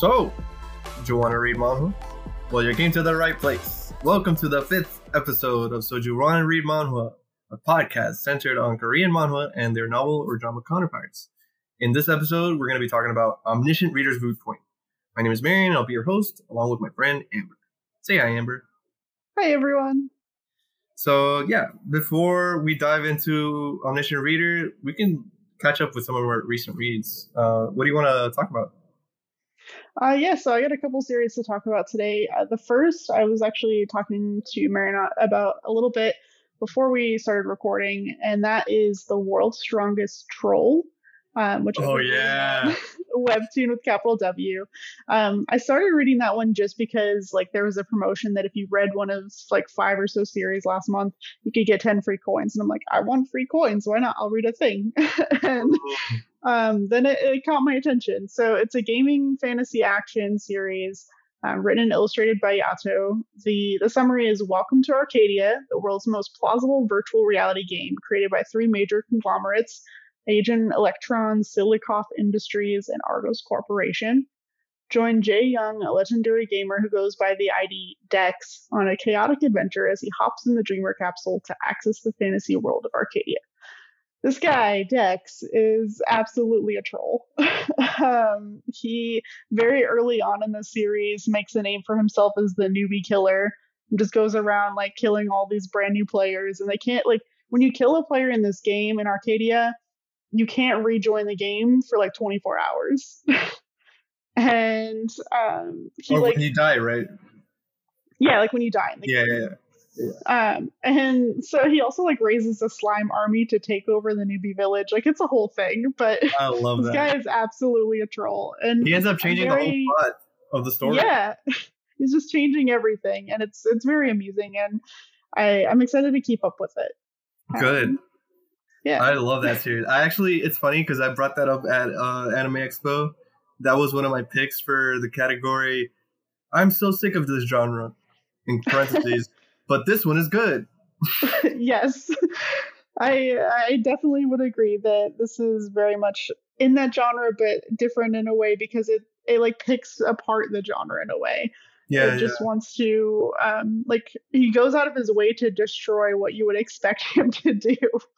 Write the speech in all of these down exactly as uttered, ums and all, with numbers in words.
So, do you want to read manhwa? Well, you came to the right place. Welcome to the fifth episode of So Do You Want to Read Manhwa, a podcast centered on Korean manhwa and their novel or drama counterparts. In this episode, we're going to be talking about Omniscient Reader's Viewpoint. My name is Marion, I'll be your host, along with my friend Amber. Say hi, Amber. Hi, everyone. So, yeah, before we dive into Omniscient Reader, we can catch up with some of our recent reads. Uh, what do you want to talk about? Uh, yeah, so I got a couple series to talk about today. Uh, the first, I was actually talking to Marion about a little bit before we started recording, and that is The World's Strongest Troll, um, which oh, is yeah. a webtoon with capital W. Um, I started reading that one just because like there was a promotion that if you read one of like five or so series last month, you could get ten free coins. And I'm like, I want free coins. Why not? I'll read a thing. and um, then it, it caught my attention. So it's a gaming fantasy action series um, written and illustrated by Yato. The, the summary is Welcome to Arcadia, the world's most plausible virtual reality game created by three major conglomerates, Agent Electron, Silikoff Industries, and Argos Corporation. Join Jay Young, a legendary gamer who goes by the I D Dex, on a chaotic adventure as he hops in the Dreamer capsule to access the fantasy world of Arcadia. This guy, Dex, is absolutely a troll. um, he, very early on in the series, makes a name for himself as the newbie killer and just goes around, like, killing all these brand new players. And they can't, like, when you kill a player in this game in Arcadia, you can't rejoin the game for like twenty-four hours. and um he or like when you die, right? Yeah, like when you die in the yeah, game. yeah, yeah. Um and so he also like raises a slime army to take over the newbie village. Like it's a whole thing, but I love this that. guy is absolutely a troll. And he ends up changing very, the whole plot of the story. Yeah. He's just changing everything, and it's it's very amusing, and I, I'm excited to keep up with it. Good. Um, Yeah, I love that series. I actually, it's funny because I brought that up at uh, Anime Expo. That was one of my picks for the category. I'm so sick of this genre, in parentheses, but this one is good. Yes, I I definitely would agree that this is very much in that genre, but different in a way because it it like picks apart the genre in a way. Yeah, it just yeah. wants to um like he goes out of his way to destroy what you would expect him to do.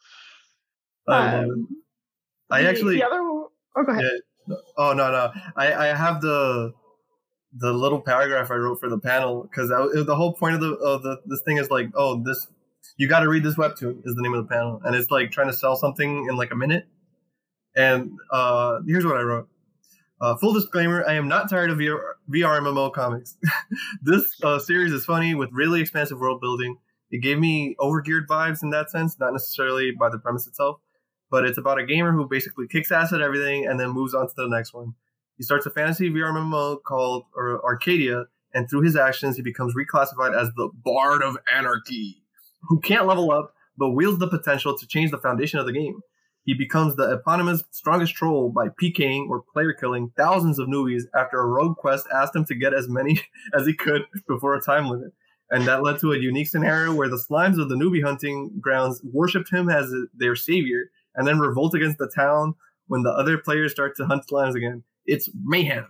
I love um, it. I the, actually. The other. Oh, go ahead. Yeah, oh no no! I, I have the the little paragraph I wrote for the panel because the whole point of the of the this thing is like, oh, this you got to read this webtoon is the name of the panel, and it's like trying to sell something in like a minute. And uh, here's what I wrote. Uh, full disclaimer: I am not tired of V R, V R M M O comics. This uh, series is funny with really expansive world building. It gave me overgeared vibes in that sense, not necessarily by the premise itself. But it's about a gamer who basically kicks ass at everything and then moves on to the next one. He starts a fantasy V R M M O called or Arcadia, and through his actions, he becomes reclassified as the Bard of Anarchy, who can't level up, but wields the potential to change the foundation of the game. He becomes the eponymous strongest troll by PKing or player killing thousands of newbies after a rogue quest asked him to get as many as he could before a time limit. And that led to a unique scenario where the slimes of the newbie hunting grounds worshipped him as their savior, and then revolt against the town when the other players start to hunt slimes again. It's mayhem.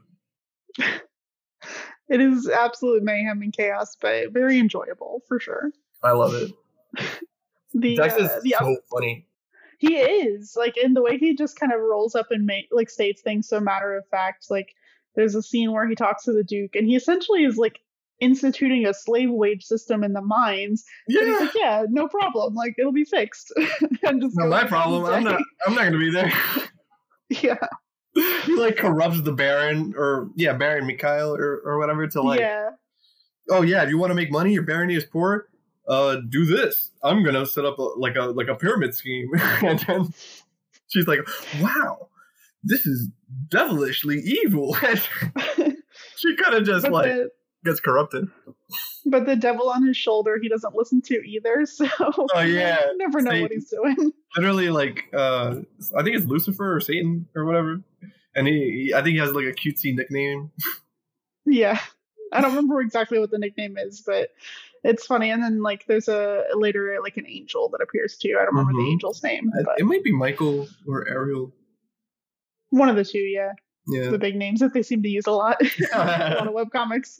It is absolute mayhem and chaos, but very enjoyable for sure. I love it. the Dex is uh, the so up- funny. He is like in the way he just kind of rolls up and make like states things so matter of fact. Like there's a scene where he talks to the Duke, and he essentially is like instituting a slave wage system in the mines. Yeah, and he's like, yeah, no problem. Like it'll be fixed. and just not my problem. I'm not. I'm not going to be there. Yeah. He like corrupts the Baron, or yeah, Baron Mikhail, or or whatever to like. Yeah. Oh yeah, if you want to make money, your barony is poor. Uh, do this. I'm gonna set up a, like a like a pyramid scheme, and then she's like, "Wow, this is devilishly evil." She kind of just but like the, gets corrupted. But the devil on his shoulder, he doesn't listen to either. So oh yeah, you never know Satan. what he's doing. Literally, like uh, I think it's Lucifer or Satan or whatever, and he, he I think he has like a cutesy nickname. Yeah, I don't remember exactly what the nickname is, but it's funny. And then like there's a later like an angel that appears too. I don't remember mm-hmm. the angel's name. But it might be Michael or Ariel. One of the two, yeah. Yeah. The big names that they seem to use a lot, a lot of webcomics.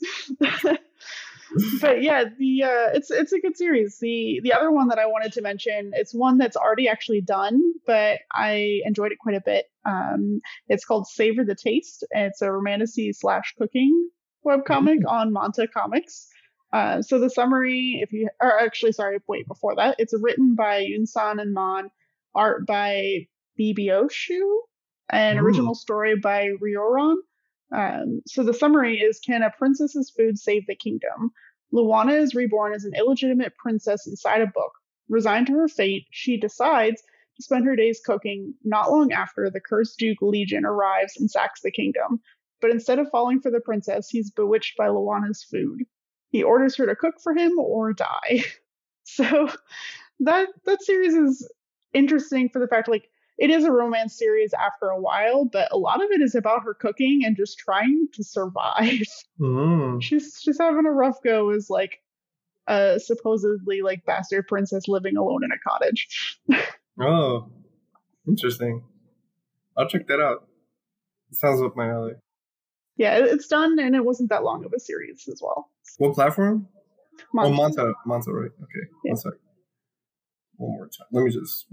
But yeah, the uh, it's it's a good series. The the other one that I wanted to mention, it's one that's already actually done, but I enjoyed it quite a bit. Um, it's called Savor the Taste. And it's a romantasy slash cooking webcomic mm-hmm. on Manta Comics. Uh, so the summary, if you are actually sorry, wait before that, it's written by Yunsan and Man, art by Bibioshu, and Ooh. Original story by Ryoran. Um, so the summary is, can a princess's food save the kingdom? Luana is reborn as an illegitimate princess inside a book. Resigned to her fate, she decides to spend her days cooking. Not long after, the cursed Duke Legion arrives and sacks the kingdom. But instead of falling for the princess, he's bewitched by Luana's food. He orders her to cook for him or die. So that that series is interesting for the fact, like, it is a romance series after a while, but a lot of it is about her cooking and just trying to survive. Mm. She's she's having a rough go as like a supposedly like bastard princess living alone in a cottage. Oh, interesting. I'll check that out. It sounds up my alley. Yeah, it's done, and it wasn't that long of a series as well. What platform? Manta. Oh, Manta. Manta, right. Okay. Yeah. One sec. One more time. Let me just...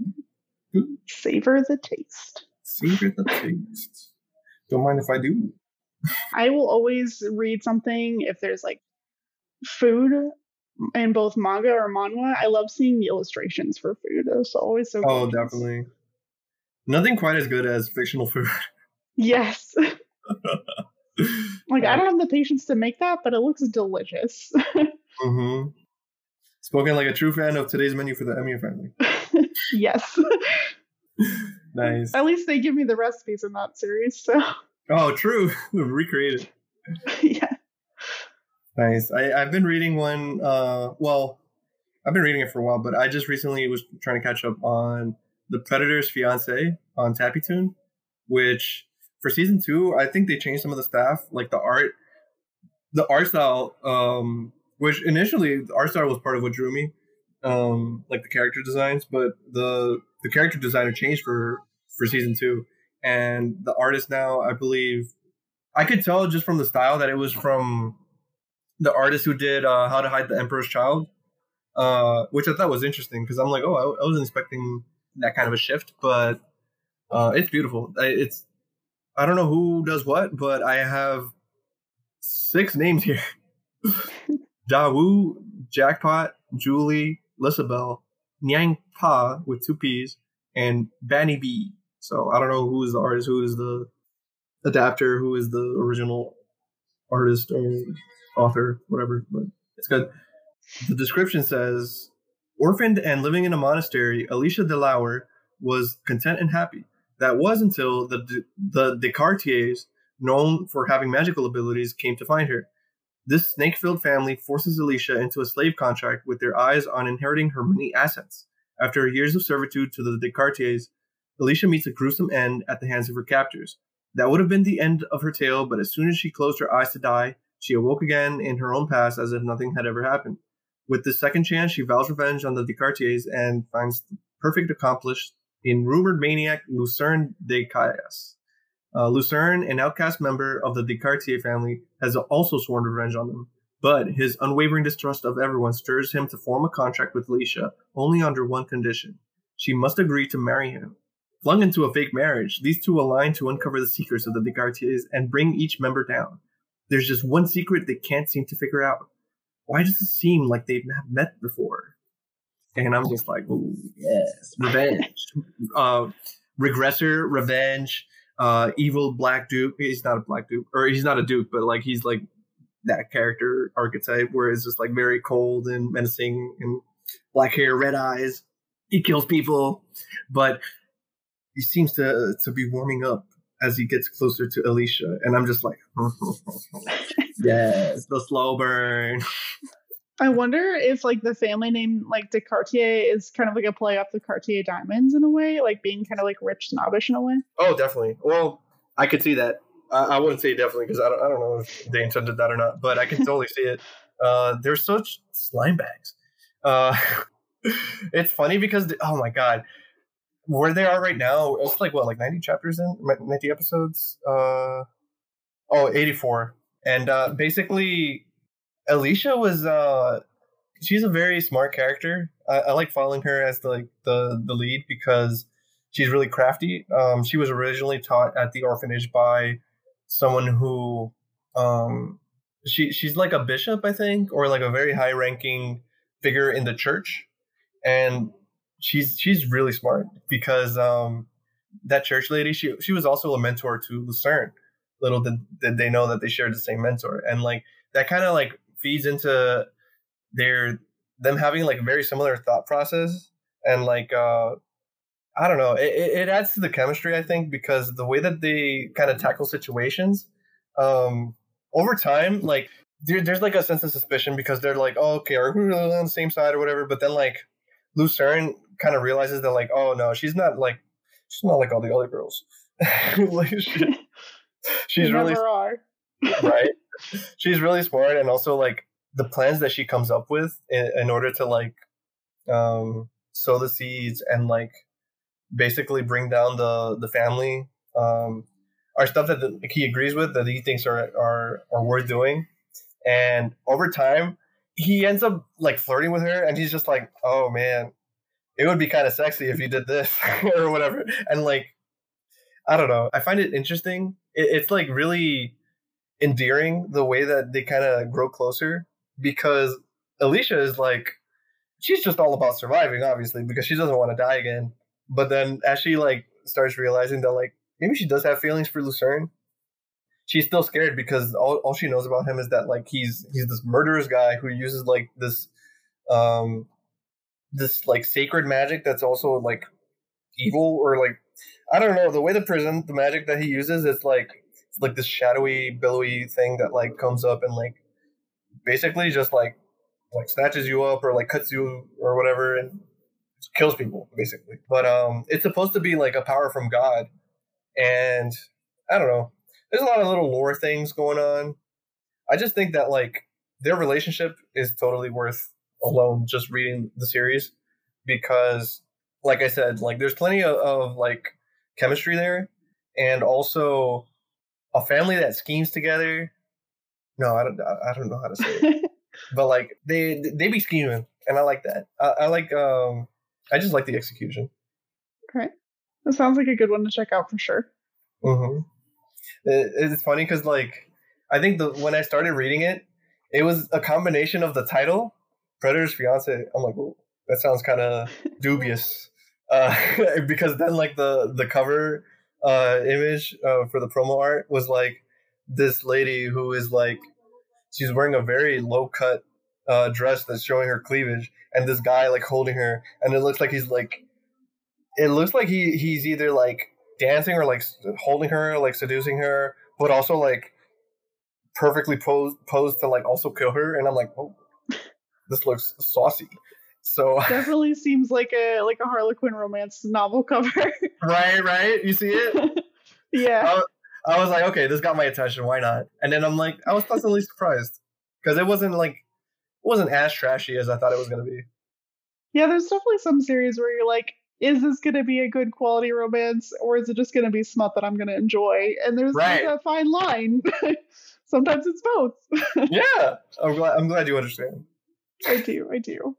Savor the taste. Savor the taste. Don't mind if I do. I will always read something if there's like food in both manga or manhwa. I love seeing the illustrations for food. It's always so Oh, gorgeous. Definitely. Nothing quite as good as fictional food. Yes. Like, I don't have the patience to make that, but it looks delicious. Mm-hmm. Spoken like a true fan of today's menu for the Emiya family. Yes. Nice. At least they give me the recipes in that series, so. Oh, true. Recreated. Yeah. Nice. I, I've been reading one, uh, well, I've been reading it for a while, but I just recently was trying to catch up on The Predator's Fiancé on Tappytoon, which for season two, I think they changed some of the staff, like the art, the art style, um, which initially the art style was part of what drew me, um, like the character designs, but the the character designer changed for for season two, and the artist now, I believe, I could tell just from the style that it was from the artist who did uh, How to Hide the Emperor's Child, uh, which I thought was interesting because I'm like, oh, I, I wasn't expecting that kind of a shift, but uh, it's beautiful. It's I don't know who does what, but I have six names here. Dawu, Jackpot, Julie, Lisabelle, Nyang Pa with two P's, and Banny B. So I don't know who is the artist, who is the adapter, who is the original artist or author, whatever, but it's good. The description says, orphaned and living in a monastery, Alicia Delauer was content and happy. That was until the the Descartiers, known for having magical abilities, came to find her. This snake-filled family forces Alicia into a slave contract with their eyes on inheriting her many assets. After years of servitude to the Descartiers, Alicia meets a gruesome end at the hands of her captors. That would have been the end of her tale, but as soon as she closed her eyes to die, she awoke again in her own past as if nothing had ever happened. With this second chance, she vows revenge on the Descartiers and finds the perfect accomplice in rumored maniac Lucerne de Callas. Uh, Lucerne, an outcast member of the Descartier family, has also sworn revenge on them, but his unwavering distrust of everyone stirs him to form a contract with Alicia only under one condition. She must agree to marry him. Flung into a fake marriage, these two align to uncover the secrets of the Descartiers and bring each member down. There's just one secret they can't seem to figure out. Why does it seem like they've not met before? And I'm just like, ooh, yes, revenge. uh, regressor, revenge, uh, evil Black Duke. He's not a Black Duke, or he's not a Duke, but like he's like that character archetype where it's just like very cold and menacing and black hair, red eyes. He kills people, but he seems to to be warming up as he gets closer to Alicia. And I'm just like, yes, the slow burn. I wonder if like the family name like Descartier is kind of like a play off the Cartier diamonds in a way, like being kind of like rich snobbish in a way. Oh, definitely. Well, I could see that. I, I wouldn't say definitely because I don't, I don't know if they intended that or not, but I can totally see it. Uh, they're such slime bags. Uh, it's funny because, the, oh my God, where they are right now, it's like what, like ninety chapters in, ninety episodes. Uh, oh, eighty-four. And uh, basically, Alicia was uh, she's a very smart character. I, I like following her as the, like the the lead because she's really crafty. Um, she was originally taught at the orphanage by someone who um, she she's like a bishop, I think, or like a very high ranking figure in the church, and she's she's really smart because um, that church lady, she she was also a mentor to Lucerne. Little did, did they know that they shared the same mentor, and like that kind of like feeds into their them having like a very similar thought process, and like uh, I don't know, it, it adds to the chemistry, I think, because the way that they kind of tackle situations um, over time, like there, there's like a sense of suspicion because they're like, oh, okay, are we really on the same side or whatever? But then like Lucerne kind of realizes that like, oh no, she's not like she's not like all the other girls. like, she, she's you really never are. right. She's really smart, and also like the plans that she comes up with in, in order to like um, sow the seeds and like basically bring down the the family um, are stuff that the, he agrees with, that he thinks are are are worth doing. And over time, he ends up like flirting with her, and he's just like, "Oh man, it would be kind of sexy if you did this or whatever." And like, I don't know, I find it interesting. It, it's like really endearing the way that they kind of grow closer, because Alicia is like, she's just all about surviving, obviously, because she doesn't want to die again. But then as she like starts realizing that like maybe she does have feelings for Lucerne, she's still scared because all, all she knows about him is that like he's he's this murderous guy who uses like this um this like sacred magic that's also like evil, or like I don't know, the way to present the magic that he uses is like it's like this shadowy, billowy thing that like comes up and like basically just like like snatches you up or like cuts you or whatever and kills people basically. But um, it's supposed to be like a power from God, and I don't know. There's a lot of little lore things going on. I just think that like their relationship is totally worth alone just reading the series, because like I said, like there's plenty of, of like chemistry there, and also a family that schemes together. No, I don't. I don't know how to say it, but like they they be scheming, and I like that. I, I like. Um, I just like the execution. Okay, that sounds like a good one to check out for sure. Mm-hmm. It, it's funny because like I think the when I started reading it, it was a combination of the title, Predator's Fiance. I'm like, ooh, that sounds kind of dubious, uh, because then like the the cover uh, image uh, for the promo art was like this lady who is like she's wearing a very low cut uh, dress that's showing her cleavage, and this guy like holding her, and it looks like he's like it looks like he he's either like dancing or like holding her, like seducing her, but also like perfectly posed posed to like also kill her. And I'm like, oh, this looks saucy. So definitely seems like a like a Harlequin romance novel cover. right, right. You see it? Yeah. I was, I was like, okay, this got my attention. Why not? And then I'm like, I was pleasantly surprised because it wasn't like it wasn't as trashy as I thought it was gonna be. Yeah, there's definitely some series where you're like, is this going to be a good quality romance, or is it just going to be smut that I'm going to enjoy? And there's right. like a fine line. Sometimes it's both. Yeah, I'm glad. I'm glad you understand. I do. I do.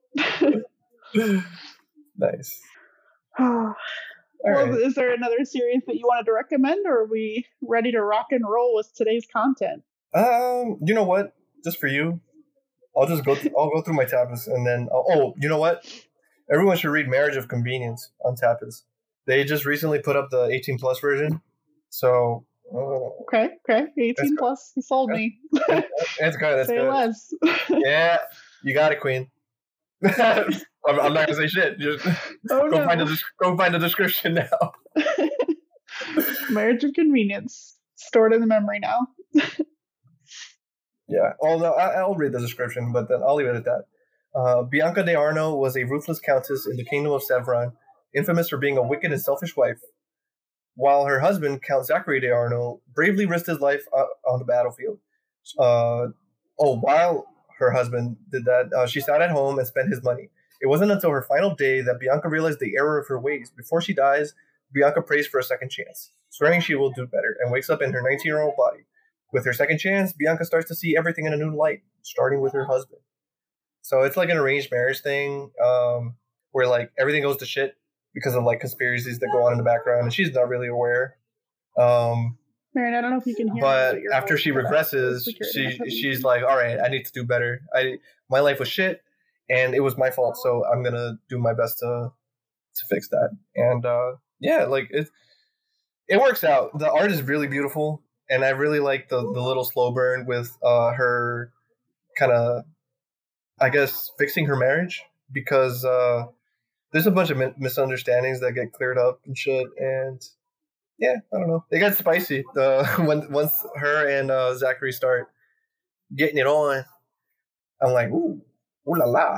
Nice. Well, right. Is there another series that you wanted to recommend, or are we ready to rock and roll with today's content? Um, you know what? Just for you, I'll just go. Th- I'll go through my tabs, and then I'll, oh, you know what? Everyone should read Marriage of Convenience on Tapas. They just recently put up the eighteen plus version. So uh, okay, okay, eighteen plus. You sold me. It's, it's good. It's say good. less. Yeah, you got it, Queen. I'm, I'm not gonna say shit. Just oh, go no. find the go find the description now. Marriage of Convenience, stored in the memory now. Yeah. Although I, I'll read the description, but then I'll leave it at that. Uh, Bianca de Arno was a ruthless countess in the kingdom of Sevron, infamous for being a wicked and selfish wife, while her husband, Count Zachary de Arno, bravely risked his life uh, on the battlefield. Uh, oh, while her husband did that, uh, she sat at home and spent his money. It wasn't until her final day that Bianca realized the error of her ways. Before she dies, Bianca prays for a second chance, swearing she will do better, and wakes up in her nineteen-year-old body. With her second chance, Bianca starts to see everything in a new light, starting with her husband. So it's like an arranged marriage thing, um, where like everything goes to shit because of like conspiracies that go on in the background, and she's not really aware. Um, Marion, I don't know if you can hear but me, but after she regresses, she she's like, all right, I need to do better. I my life was shit, and it was my fault, so I'm gonna do my best to to fix that. And uh, yeah, like it it works out. The art is really beautiful, and I really like the the little slow burn with uh, her kind of, I guess, fixing her marriage, because uh, there's a bunch of mi- misunderstandings that get cleared up and shit, and yeah, I don't know. It got spicy. The when once her and uh, Zachary start getting it on, I'm like, ooh, ooh la la.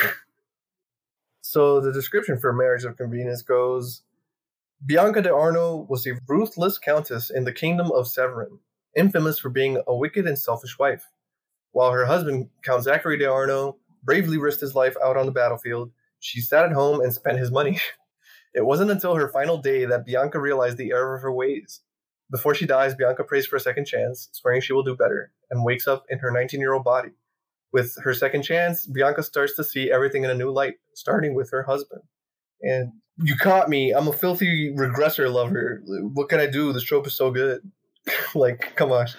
So the description for Marriage of Convenience goes: Bianca de Arno was a ruthless countess in the kingdom of Severin, infamous for being a wicked and selfish wife. While her husband, Count Zachary de Arno, bravely risked his life out on the battlefield, she sat at home and spent his money. It wasn't until her final day that Bianca realized the error of her ways. Before she dies, Bianca prays for a second chance, swearing she will do better, and wakes up in her nineteen-year-old body. With her second chance, Bianca starts to see everything in a new light, starting with her husband. And you caught me. I'm a filthy regressor lover. What can I do? This trope is so good. Like, come on.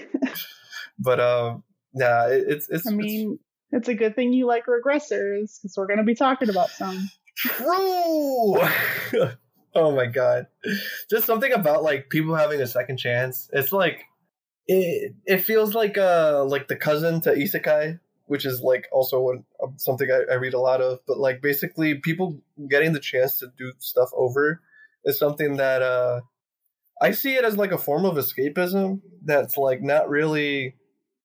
But um, nah, it, it's it's. I mean, it's, it's a good thing you like regressors, because we're going to be talking about some. True. Oh my god, just something about like people having a second chance. It's like it. It feels like uh like the cousin to isekai, which is like also what, um, something I, I read a lot of. But like basically, people getting the chance to do stuff over is something that uh I see it as like a form of escapism that's like not really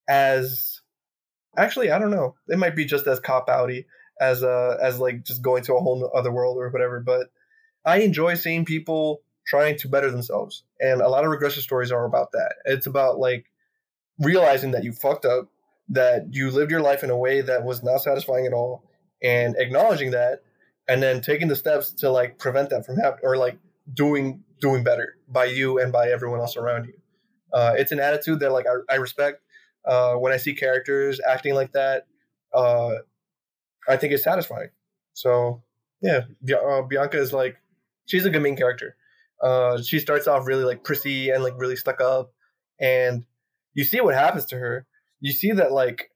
as, actually, I don't know. It might be just as cop outy as uh as like just going to a whole other world or whatever. But I enjoy seeing people trying to better themselves, and a lot of regression stories are about that. It's about like realizing that you fucked up, that you lived your life in a way that was not satisfying at all, and acknowledging that, and then taking the steps to like prevent that from happening, or like doing doing better by you and by everyone else around you. Uh, it's an attitude that like I, I respect. Uh, when I see characters acting like that, uh, I think it's satisfying. So yeah, uh, Bianca is like, she's a good main character. Uh, she starts off really like prissy and like really stuck up, and you see what happens to her. You see that like,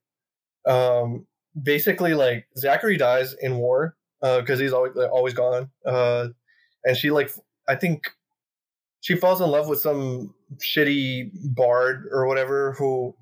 um, basically like Zachary dies in war because uh, he's always like, always gone, uh, and she like I think she falls in love with some shitty bard or whatever who,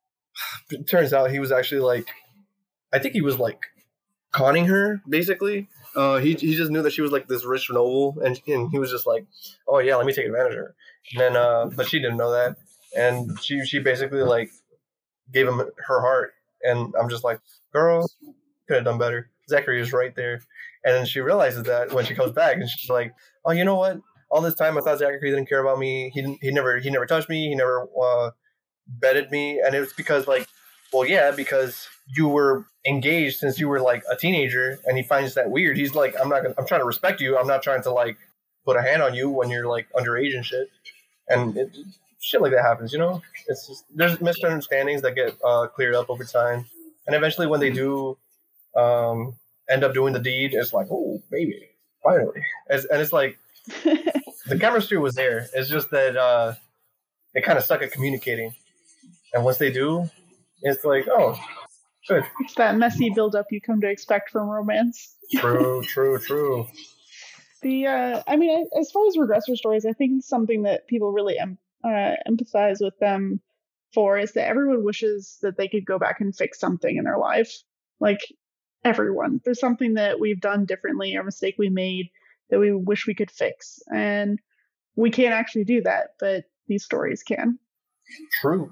it turns out he was actually like, I think he was like conning her basically. Uh, he he just knew that she was like this rich noble, and, and he was just like, oh yeah, let me take advantage of her. And then, uh, but she didn't know that, and she she basically like gave him her heart, and I'm just like, girl, could have done better. Zachary is right there, and then she realizes that when she comes back, and she's like, oh, you know what? All this time I thought Zachary didn't care about me. He didn't. He never. He never touched me. He never uh, bedded me, and it was because like, well, yeah, because you were engaged since you were like a teenager, and he finds that weird. He's like, I'm not gonna, I'm trying to respect you. I'm not trying to like put a hand on you when you're like underage and shit. And it, shit like that happens, you know? It's just, there's misunderstandings that get uh, cleared up over time. And eventually when they do um, end up doing the deed, it's like, oh, baby, finally. As, and it's like, the chemistry was there. It's just that uh, they kind of suck at communicating. And once they do, it's like, oh, good. It's that messy build-up you come to expect from romance. True, true, true. The, uh, I mean, as far as regressor stories, I think something that people really em- uh, empathize with them for is that everyone wishes that they could go back and fix something in their life. Like, everyone. There's something that we've done differently or mistake we made that we wish we could fix. And we can't actually do that, but these stories can. True.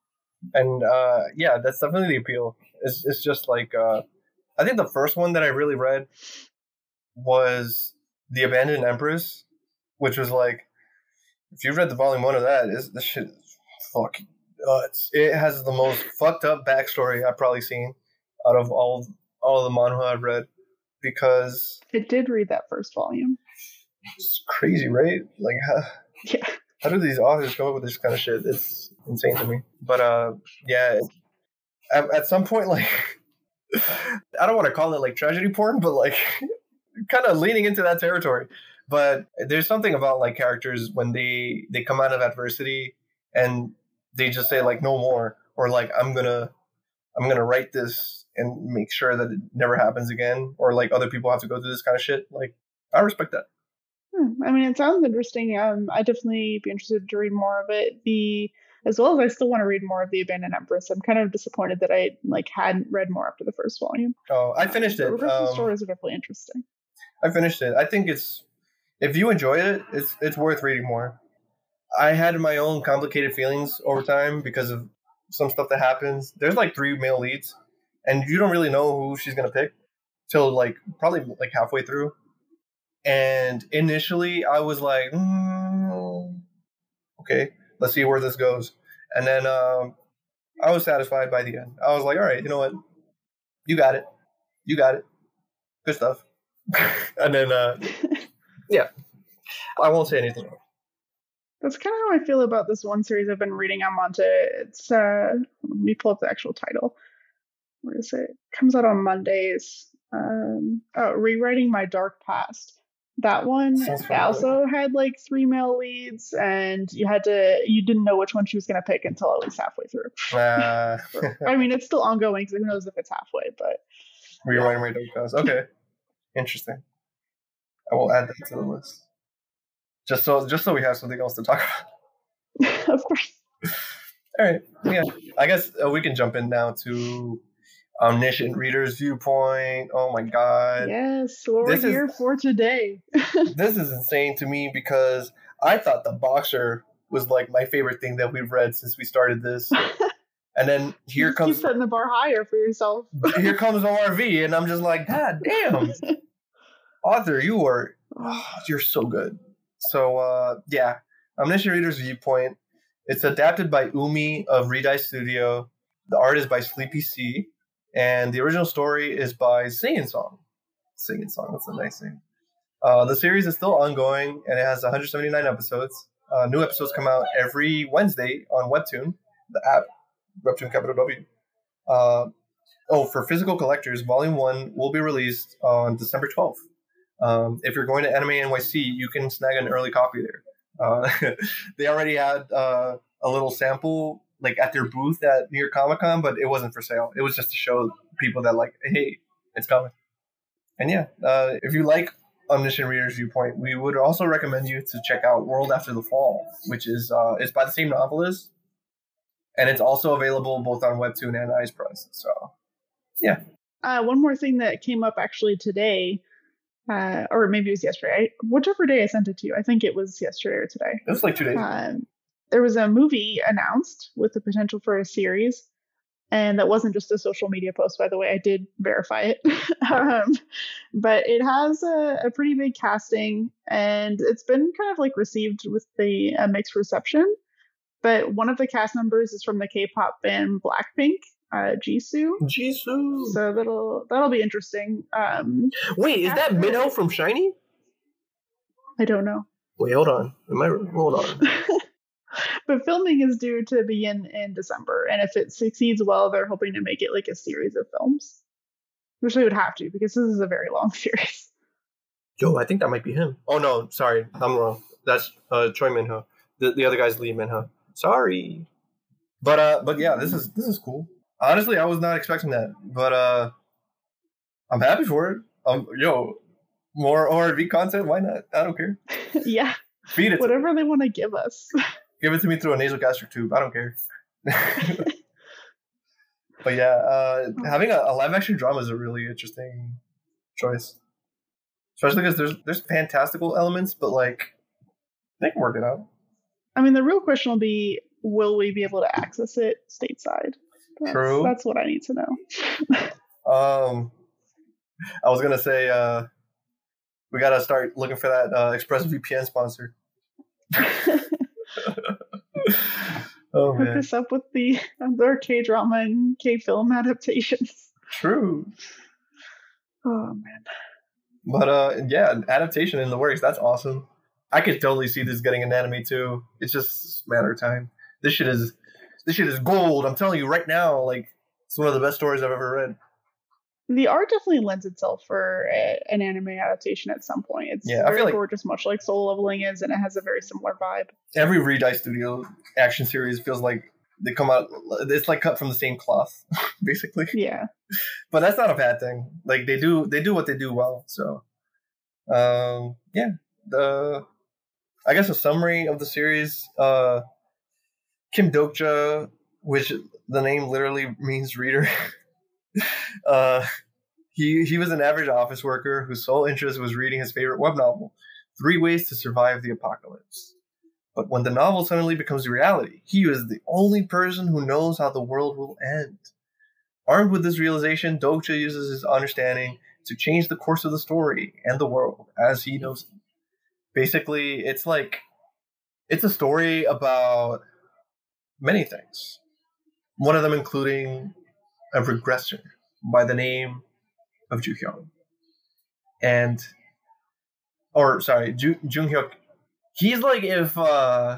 And uh, yeah, that's definitely the appeal. It's, it's just like, uh, I think the first one that I really read was The Abandoned Empress, which was like, if you read the volume one of that, is this shit is fucking nuts. It has the most fucked up backstory I've probably seen out of all all the manhwa I've read. because it did read that first volume. It's crazy, right? Like, how, yeah. how do these authors come up with this kind of shit? It's insane to me. But uh, yeah, at, at some point, like, I don't want to call it like tragedy porn, but like, kind of leaning into that territory. But there's something about like characters when they they come out of adversity and they just say like no more, or like I'm gonna I'm gonna write this and make sure that it never happens again, or like other people have to go through this kind of shit. Like, I respect that. Hmm. I mean, it sounds interesting. Um, I'd definitely be interested to read more of it. The as well as I still want to read more of The Abandoned Empress. I'm kind of disappointed that I like hadn't read more after the first volume. Oh, I finished um, it. The um, stories are definitely interesting. I finished it. I think it's if you enjoy it, it's it's worth reading more. I had my own complicated feelings over time because of some stuff that happens. There's like three male leads, and you don't really know who she's gonna pick till like probably like halfway through. And initially, I was like, mm, okay, let's see where this goes. And then um, I was satisfied by the end. I was like, all right, you know what? You got it. You got it. Good stuff. And then, uh, yeah, I won't say anything else. That's kind of how I feel about this one series I've been reading on Monte. It's, uh, let me pull up the actual title. Where is it? It comes out on Mondays. Um, oh, Rewriting My Dark Past. That one also had like three male leads, and you had to, you didn't know which one she was going to pick until at least halfway through. Uh, I mean, it's still ongoing, so who knows if it's halfway, but. Rewriting My Dark Past. Okay. Interesting. I will add that to the list. Just so, just so we have something else to talk about. Of course. All right. Yeah. I guess uh, we can jump in now to Omniscient Reader's Viewpoint. Oh my God. Yes, what we're here is, for today. This is insane to me because I thought The Boxer was like my favorite thing that we've read since we started this. And then here you comes keep setting the bar higher for yourself. Here comes O R V, and I'm just like, God damn. Author, you are oh, you're so good. So uh, yeah, Omniscient Reader's Viewpoint. It's adapted by Umi of Redeye Studio. The art is by Sleepy Sea. And the original story is by Singing Song. Singing Song, that's a nice name. Uh, the series is still ongoing, and it has one hundred seventy-nine episodes. Uh, new episodes come out every Wednesday on Webtoon, the app, Webtoon capital W. Uh, oh, for physical collectors, Volume one will be released on December twelfth. Um, if you're going to Anime N Y C, you can snag an early copy there. Uh, they already had uh, a little sample like at their booth at New York Comic Con, but it wasn't for sale. It was just to show people that like, hey, it's coming. And yeah, uh, if you like Omniscient Reader's Viewpoint, we would also recommend you to check out World After the Fall, which is uh, it's by the same novelist, and it's also available both on Webtoon and Ice Press. So yeah. Uh, one more thing that came up actually today, uh, or maybe it was yesterday. I, whichever day I sent it to you, I think it was yesterday or today. It was like two days. Um, there was a movie announced with the potential for a series, and that wasn't just a social media post, by the way. I did verify it. um, but it has a, a pretty big casting, and it's been kind of like received with the uh, mixed reception. But one of the cast members is from the K-pop band Blackpink, uh, Jisoo. Jisoo. So that'll that'll be interesting. Um, Wait, is that Minho from SHINee? I don't know. Wait, hold on. Am I hold on? But filming is due to begin in December, and if it succeeds well, they're hoping to make it like a series of films, which they would have to because this is a very long series. Yo, I think that might be him. Oh no, sorry, I'm wrong. That's uh, Choi Minho. The the other guy's Lee Minho. Sorry, but uh, but yeah, this is this is cool. Honestly, I was not expecting that, but uh, I'm happy for it. Um, yo, more O R V content? Why not? I don't care. Yeah, feed it. Whatever they want to give us. Give it to me through a nasogastric tube. I don't care. But yeah, uh, having a, a live action drama is a really interesting choice, especially because there's there's fantastical elements, but like they can work it out. I mean, the real question will be, will we be able to access it stateside? That's, True. That's what I need to know. um, I was gonna say uh, we gotta start looking for that uh, ExpressVPN sponsor. Oh man! Hook us up with the other K drama and K film adaptations. True. Oh man. But uh, yeah, adaptation in the works. That's awesome. I could totally see this getting an anime too. It's just a matter of time. This shit is this shit is gold. I'm telling you right now. Like it's one of the best stories I've ever read. The art definitely lends itself for a, an anime adaptation at some point. It's Yeah, I very feel like- gorgeous, much like Soul Leveling is, and it has a very similar vibe. Every Redeye Studio action series feels like they come out. It's like cut from the same cloth, basically. Yeah. But that's not a bad thing. Like they do, they do what they do well. So, um, yeah. The I guess a summary of the series. Uh, Kim Dokja, which the name literally means reader. uh, he he was an average office worker whose sole interest was reading his favorite web novel, Three Ways to Survive the Apocalypse. But when the novel suddenly becomes reality, he is the only person who knows how the world will end. Armed with this realization, Dokja uses his understanding to change the course of the story and the world as he knows it. Basically, it's like, it's a story about many things. One of them including a regressor by the name of Ju-hyun. And, or sorry, Ju- Jung-hyuk. He's like if, uh,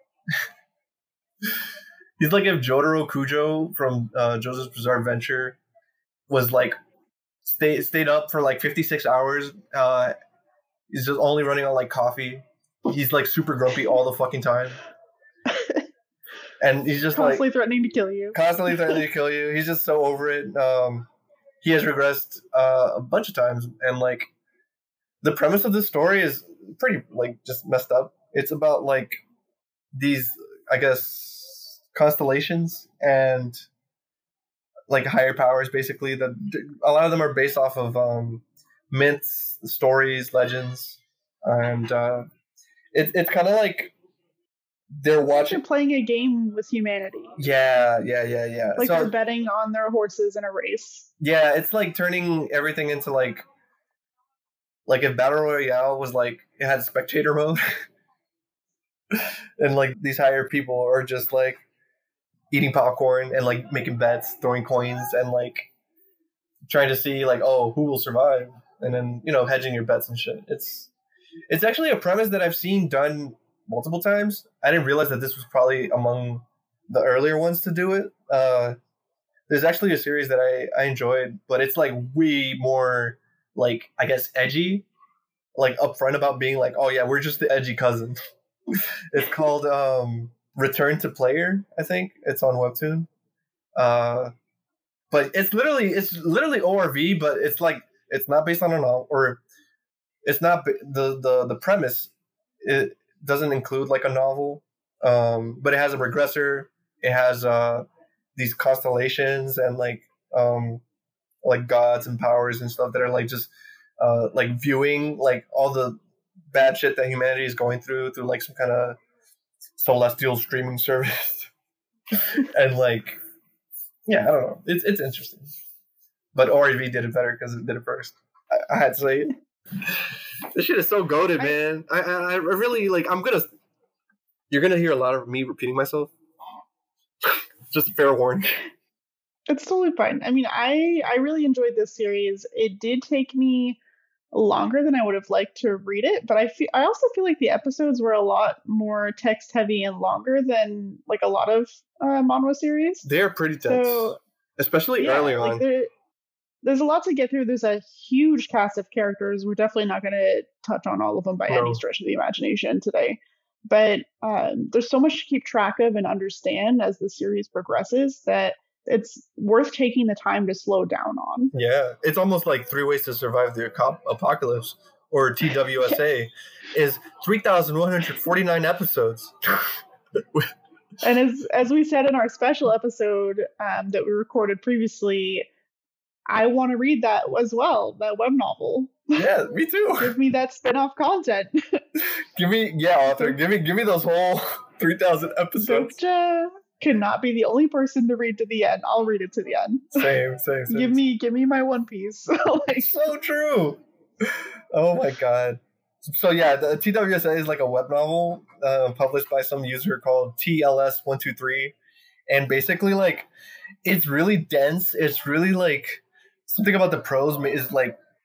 he's like if Jotaro Kujo from uh, JoJo's Bizarre Adventure was like, stay, stayed up for like fifty-six hours. Uh, he's just only running on like coffee. He's like super grumpy all the fucking time. And he's just Constantly like threatening to kill you. constantly threatening to kill you. He's just so over it. Um, he has regressed uh, a bunch of times, and like the premise of this story is pretty like just messed up. It's about like these, I guess, constellations and like higher powers. Basically, that a lot of them are based off of um, myths, stories, legends, and uh, it's it's kind of like. They're watching. They're playing a game with humanity. Yeah, yeah, yeah, yeah. Like so, they're betting on their horses in a race. Yeah, it's like turning everything into like, like if Battle Royale was like it had spectator mode, and like these higher people are just like eating popcorn and like making bets, throwing coins, and like trying to see like oh who will survive, and then you know hedging your bets and shit. It's it's actually a premise that I've seen done multiple times. I didn't realize that this was probably among the earlier ones to do it. Uh, there's actually a series that I, I enjoyed, but it's like way more like I guess edgy, like upfront about being like, oh yeah, we're just the edgy cousin. It's called um, Return to Player. I think it's on Webtoon. Uh, but it's literally it's literally O R V, but it's like it's not based on a novel, or it's not the the the premise. It doesn't include like a novel, um, but it has a regressor. It has uh, these constellations and like um, like gods and powers and stuff that are like just uh, like viewing like all the bad shit that humanity is going through through like some kind of celestial streaming service. And like yeah, I don't know. It's it's interesting, but O R V did it better because it did it first. I, I had to say it. This shit is so goated, man. I, I I really like. I'm gonna. You're gonna hear a lot of me repeating myself. Just a fair warning. It's totally fine. I mean, I I really enjoyed this series. It did take me longer than I would have liked to read it, but I feel I also feel like the episodes were a lot more text heavy and longer than like a lot of uh, manhwa series. They're pretty tense, So, especially yeah, early like on. there- there's a lot to get through. There's a huge cast of characters. We're definitely not going to touch on all of them by No. any stretch of the imagination today. But um, there's so much to keep track of and understand as the series progresses that it's worth taking the time to slow down on. Yeah, it's almost like Three Ways to Survive the Aco- Apocalypse, or T W S A, is three thousand one hundred forty-nine episodes. And as as we said in our special episode um, that we recorded previously, I want to read that as well, that web novel. Yeah, me too. Give me that spin-off content. Give me, yeah, author. Give me, give me those whole three thousand episodes. Dokja could not be the only person to read to the end. I'll read it to the end. Same, same, same. Give me, give me my One Piece. Like, So true. Oh my god. So yeah, the T W S A is like a web novel uh, published by some user called T L S one two three, and basically like it's really dense. It's really like something about the prose is like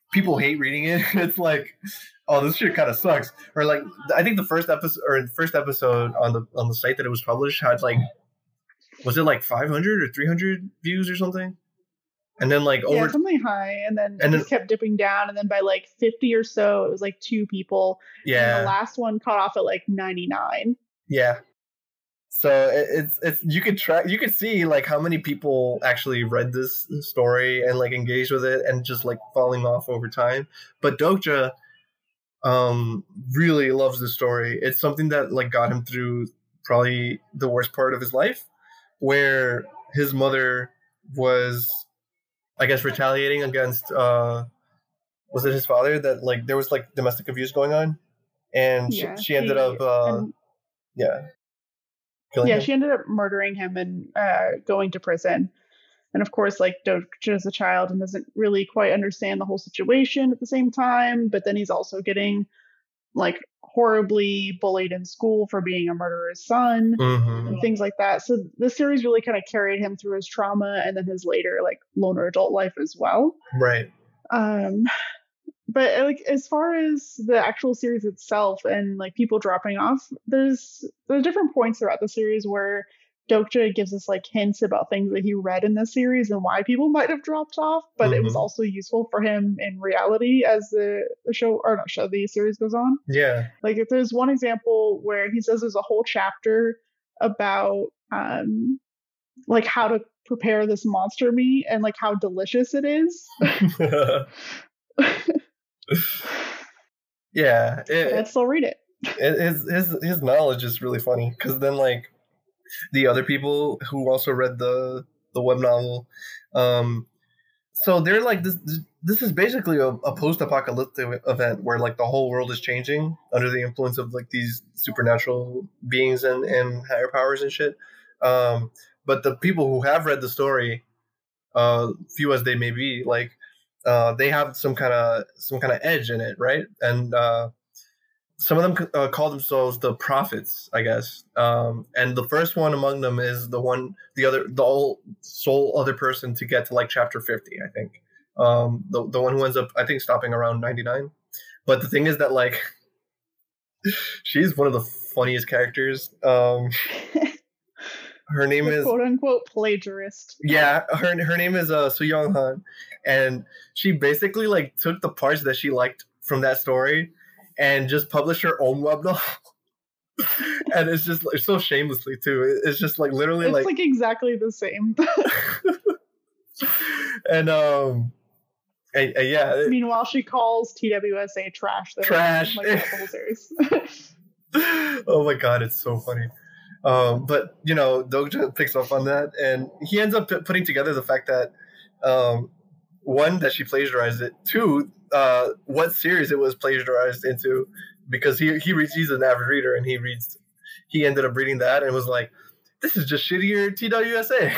people hate reading it. It's like, oh, this shit kind of sucks. Or like, I think the first episode or the first episode on the on the site that it was published had like, was it like five hundred or three hundred views or something? And then like yeah, over something high, and then and it then, just kept dipping down, and then by like fifty or so, it was like two people. yeah, And the last one caught off at like ninety-nine. yeah. So it, it's it's you could track you could see like how many people actually read this story and like engaged with it and just like falling off over time. But Dokja um really loves this story. It's something that like got him through probably the worst part of his life, where his mother was, I guess, retaliating against uh was it his father, that like there was like domestic abuse going on, and Yeah, she, she ended she- up uh and- yeah killing yeah, him. she ended up murdering him and uh, going to prison. And of course, like Dokja is a child and doesn't really quite understand the whole situation at the same time. But then he's also getting like horribly bullied in school for being a murderer's son Mhm. and things like that. So this series really kind of carried him through his trauma and then his later like loner adult life as well. Right. Um, but like as far as the actual series itself and like people dropping off, there's there's different points throughout the series where Dokja gives us like hints about things that he read in the series and why people might have dropped off, but it was Mhm. also useful for him in reality as the, the show or not show the series goes on. Yeah. Like if there's one example where he says there's a whole chapter about um like how to prepare this monster meat and like how delicious it is. Yeah. It, I'd still read it. it, his his his knowledge is really funny, because then like the other people who also read the the web novel, um, so they're like this. This is basically a, a post-apocalyptic event where like the whole world is changing under the influence of like these supernatural beings and and higher powers and shit. Um, but the people who have read the story, uh, few as they may be, like uh, they have some kind of some kind of edge in it, right? And uh, some of them uh, call themselves the prophets, I guess. Um, and the first one among them is the one, the other, the all, sole other person to get to like chapter fifty, I think. Um, the the one who ends up, I think, stopping around ninety-nine. But the thing is that like, she's one of the funniest characters. Um, her name The is quote unquote plagiarist. yeah, her her name is uh, Soo Young Han, and she basically like took the parts that she liked from that story and just published her own web novel. And it's just like so shamelessly too. It's just like literally It's like, like exactly the same. and um, and, and yeah, it- Meanwhile, she calls T W S A trash. Though, Trash. Like the whole series. oh my god, it's so funny. Um, but you know, Dokja picks up on that, and he ends up p- putting together the fact that um, one, that she plagiarized it. Two, uh, what series it was plagiarized into, because he he reads he's an avid reader, and he reads he ended up reading that and was like, this is just shittier T W S A.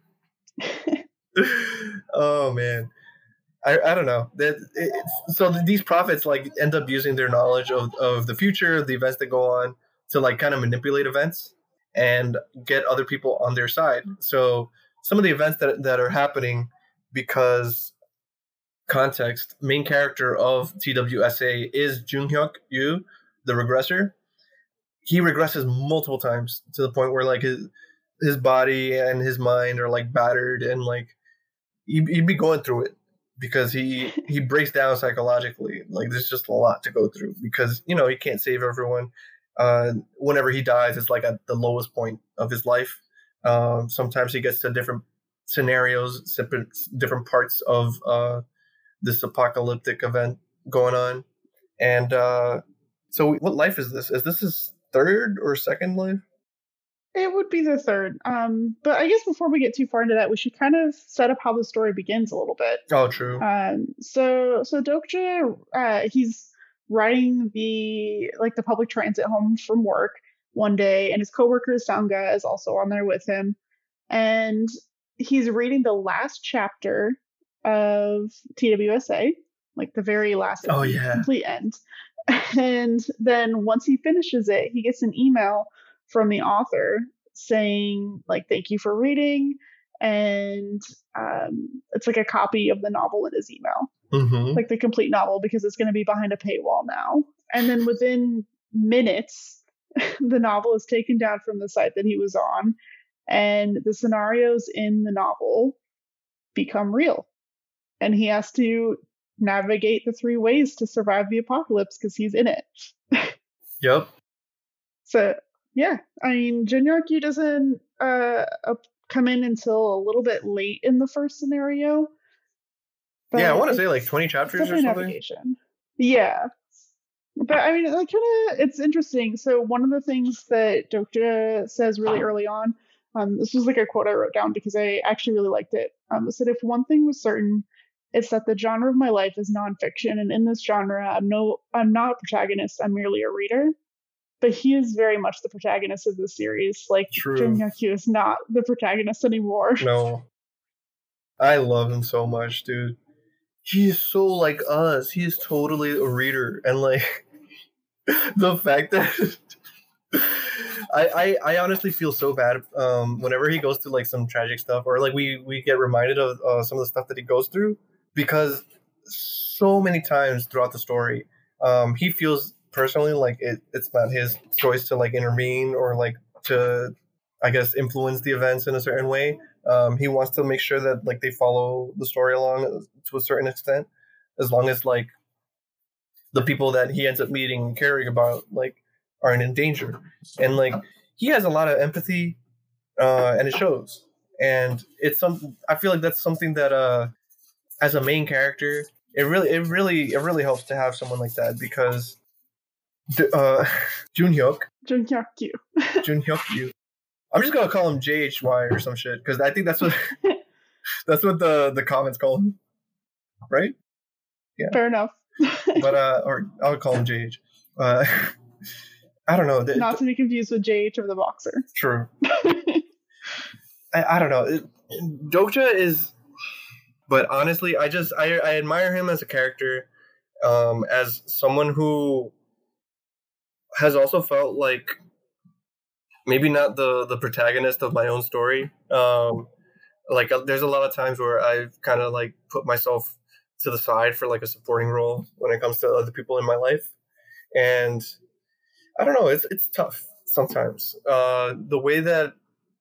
Oh man. I, I don't know. That it, so these prophets like end up using their knowledge of, of the future, the events that go on, to like kind of manipulate events and get other people on their side. So some of the events that that are happening, because context, main character of T W S A is Junghyuk Yu, the regressor. He regresses multiple times to the point where like his his body and his mind are like battered, and like he'd, he'd be going through it because he he breaks down psychologically. Like there's just a lot to go through, because you know he can't save everyone. Uh, whenever he dies, it's like at the lowest point of his life. Um, sometimes he gets to different scenarios, different different parts of uh, this apocalyptic event going on. And uh, so, what life is this? Is this his third or second life? It would be the third. Um, but I guess before we get too far into that, we should kind of set up how the story begins a little bit. Oh, true. Um, so so Dokja, uh, he's riding the like the public transit home from work one day, and his coworker Sangha is also on there with him, and he's reading the last chapter of T W S A, like the very last, Oh, yeah. complete end. And then once he finishes it, he gets an email from the author saying like, thank you for reading, and um, it's like a copy of the novel in his email, Mm-hmm. like the complete novel, because it's going to be behind a paywall now. And then within minutes, the novel is taken down from the site that he was on, and the scenarios in the novel become real. And he has to navigate the three ways to survive the apocalypse because he's in it. Yep. So, yeah, I mean, Jun-Yakyu doesn't uh, uh, come in until a little bit late in the first scenario. Yeah, I but want to say it's- like twenty chapters it's or definitely something. navigation. Yeah. But I mean, like, kind of, it's interesting. So one of the things that Dokja says really early on, um, this was like a quote I wrote down because I actually really liked it. Um, it said, "If one thing was certain, it's that the genre of my life is nonfiction, and in this genre, I'm no, I'm not a protagonist. I'm merely a reader." But he is very much the protagonist of this series. Like, True. Jun-Yakyu is not the protagonist anymore. No. I love him so much, dude. He is so like us. He is totally a reader. And like the fact that I, I I honestly feel so bad um whenever he goes through like some tragic stuff, or like we we get reminded of uh, some of the stuff that he goes through, because so many times throughout the story um he feels personally like it, it's not his choice to like intervene or like to, I guess, influence the events in a certain way. Um, he wants to make sure that like they follow the story along to a certain extent, as long as like the people that he ends up meeting and caring about like aren't in danger. And like he has a lot of empathy, uh, and it shows. And it's some. I feel like that's something that uh, as a main character, it really, it really, it really helps to have someone like that, because uh, Junhyuk, Jun-Yakyu. Junhyuk, I'm just gonna call him J H Y or some shit, because I think that's what that's what the the comments call him, right? Fair enough. But uh, or I'll call him J H. Uh, I don't know. Not to be confused with J H of the Boxer. True. I, I don't know. It, Dokja is, but honestly, I just I, I admire him as a character, um, as someone who has also felt like maybe not the the protagonist of my own story. Um, like uh, there's a lot of times where I've kind of like put myself to the side for like a supporting role when it comes to other people in my life, and I don't know. It's it's tough sometimes. Uh, the way that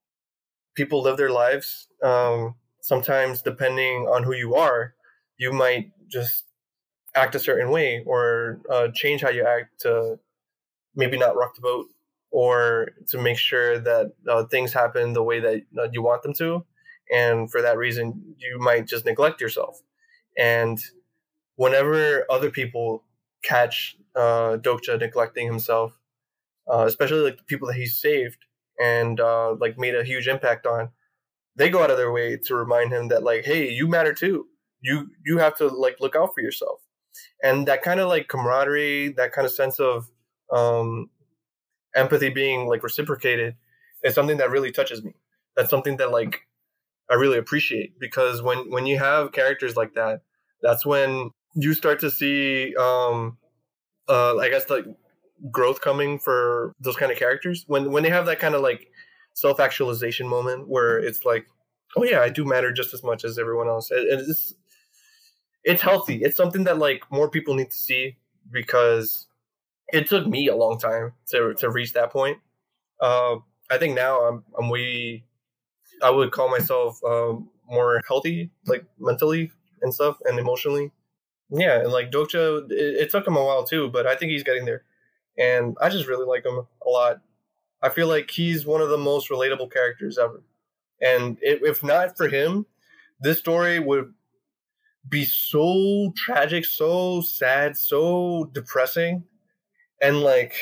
people live their lives, um, sometimes depending on who you are, you might just act a certain way, or uh, change how you act to maybe not rock the boat, or to make sure that uh, things happen the way that uh, you want them to. And for that reason, you might just neglect yourself. And whenever other people catch uh, Dokja neglecting himself, uh, especially like the people that he saved and uh, like made a huge impact on, they go out of their way to remind him that like, hey, you matter too. You you have to like look out for yourself. And that kind of like camaraderie, that kind of sense of um, empathy being like reciprocated is something that really touches me. That's something that like I really appreciate, because when when you have characters like that, that's when you start to see um, uh, I guess like growth coming for those kind of characters, when when they have that kind of like self-actualization moment where it's like, oh yeah, I do matter just as much as everyone else. And it's it's healthy. It's something that like more people need to see, because it took me a long time to to reach that point. Uh, I think now I'm I'm way, I would call myself um, more healthy, like mentally and stuff, and emotionally. Yeah, and like Dokja, it, it took him a while too, but I think he's getting there. And I just really like him a lot. I feel like he's one of the most relatable characters ever. And if, if not for him, this story would be so tragic, so sad, so depressing. And like,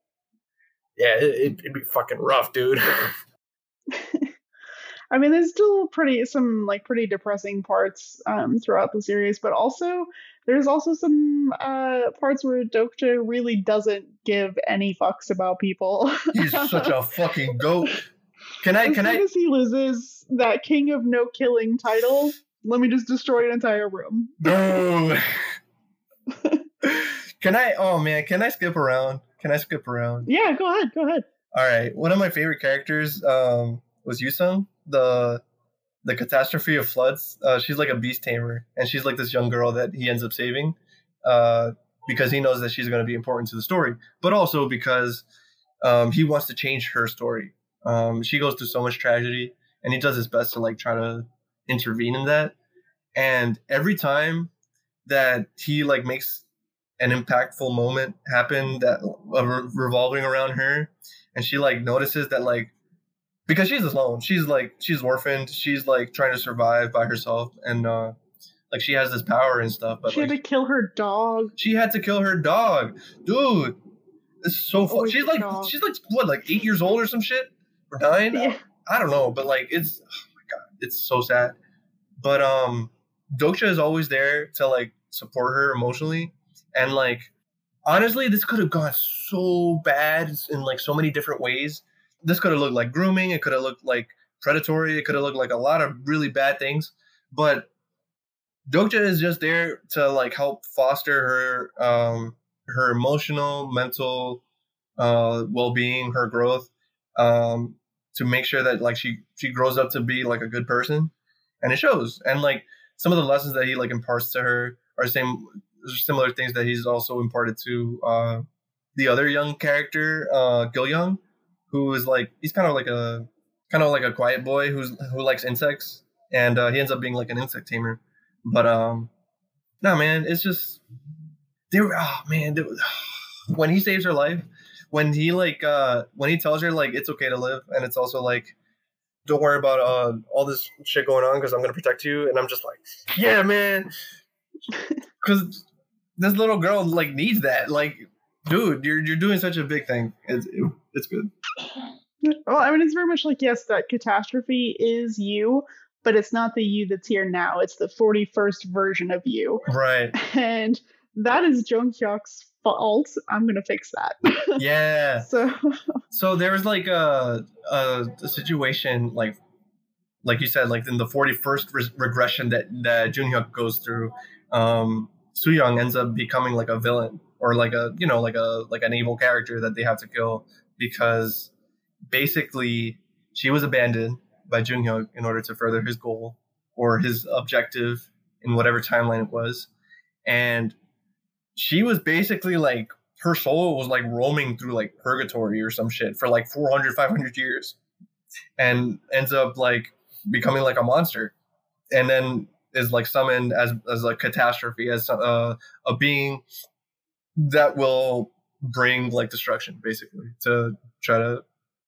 yeah, it, it'd be fucking rough, dude. I mean, there's still pretty some like pretty depressing parts um, throughout the series, but also there's also some uh, parts where Dokja really doesn't give any fucks about people. He's such a fucking goat. Can I? As Can soon I? as he loses that King of No Killing title, let me just destroy an entire room. No. Can I? Oh man, can I skip around? Can I skip around? Yeah, go ahead. Go ahead. All right. One of my favorite characters um, was Yusung, the the catastrophe of floods. Uh, she's like a beast tamer, and she's like this young girl that he ends up saving, uh, because he knows that she's going to be important to the story, but also because um, he wants to change her story. Um, she goes through so much tragedy, and he does his best to like try to intervene in that. And every time that he like makes an impactful moment happen that uh, re- revolving around her, and she like notices that like, because she's alone, she's like she's orphaned, she's like trying to survive by herself, and uh like she has this power and stuff, but she had like, to kill her dog. she had to kill her dog, dude. It's so fun. Oh, She's like dog. she's like what, like eight years old or some shit, or nine. Yeah. I don't know, but like it's, oh my god, it's so sad. But um, Dokcha is always there to like support her emotionally, and like honestly, this could have gone so bad in like so many different ways. This could have looked like grooming. It could have looked like predatory. It could have looked like a lot of really bad things. But Dokcha is just there to like help foster her um her emotional, mental uh well-being, her growth, um to make sure that like she she grows up to be like a good person, and it shows. And like some of the lessons that he like imparts to her are same similar things that he's also imparted to uh the other young character, uh Gil-young, who is like he's kind of like a kind of like a quiet boy who's who likes insects, and uh, he ends up being like an insect tamer. But um, no, man, it's just they were. Oh man, they, when he saves her life, when he like uh, when he tells her like it's okay to live, and it's also like don't worry about uh, all this shit going on because I'm gonna protect you, and I'm just like, yeah, man, because this little girl like needs that. Like, dude, you're you're doing such a big thing. It's it, it's good. Well, I mean, it's very much like, yes, that catastrophe is you, but it's not the you that's here now. It's the forty-first version of you. Right. And that is Jung Hyuk's fault. I'm going to fix that. Yeah. So so there was like a, a, a situation, like like you said, like in the forty-first re- regression that, that Jun Hyuk goes through, um, Soo-young ends up becoming like a villain, or like a, you know, like a like an evil character that they have to kill, because basically she was abandoned by Jun Hyuk in order to further his goal or his objective in whatever timeline it was. And she was basically like, her soul was like roaming through like purgatory or some shit for like four hundred, five hundred years, and ends up like becoming like a monster, and then is like summoned as as a catastrophe, as a, a being that will bring like destruction, basically, to try to,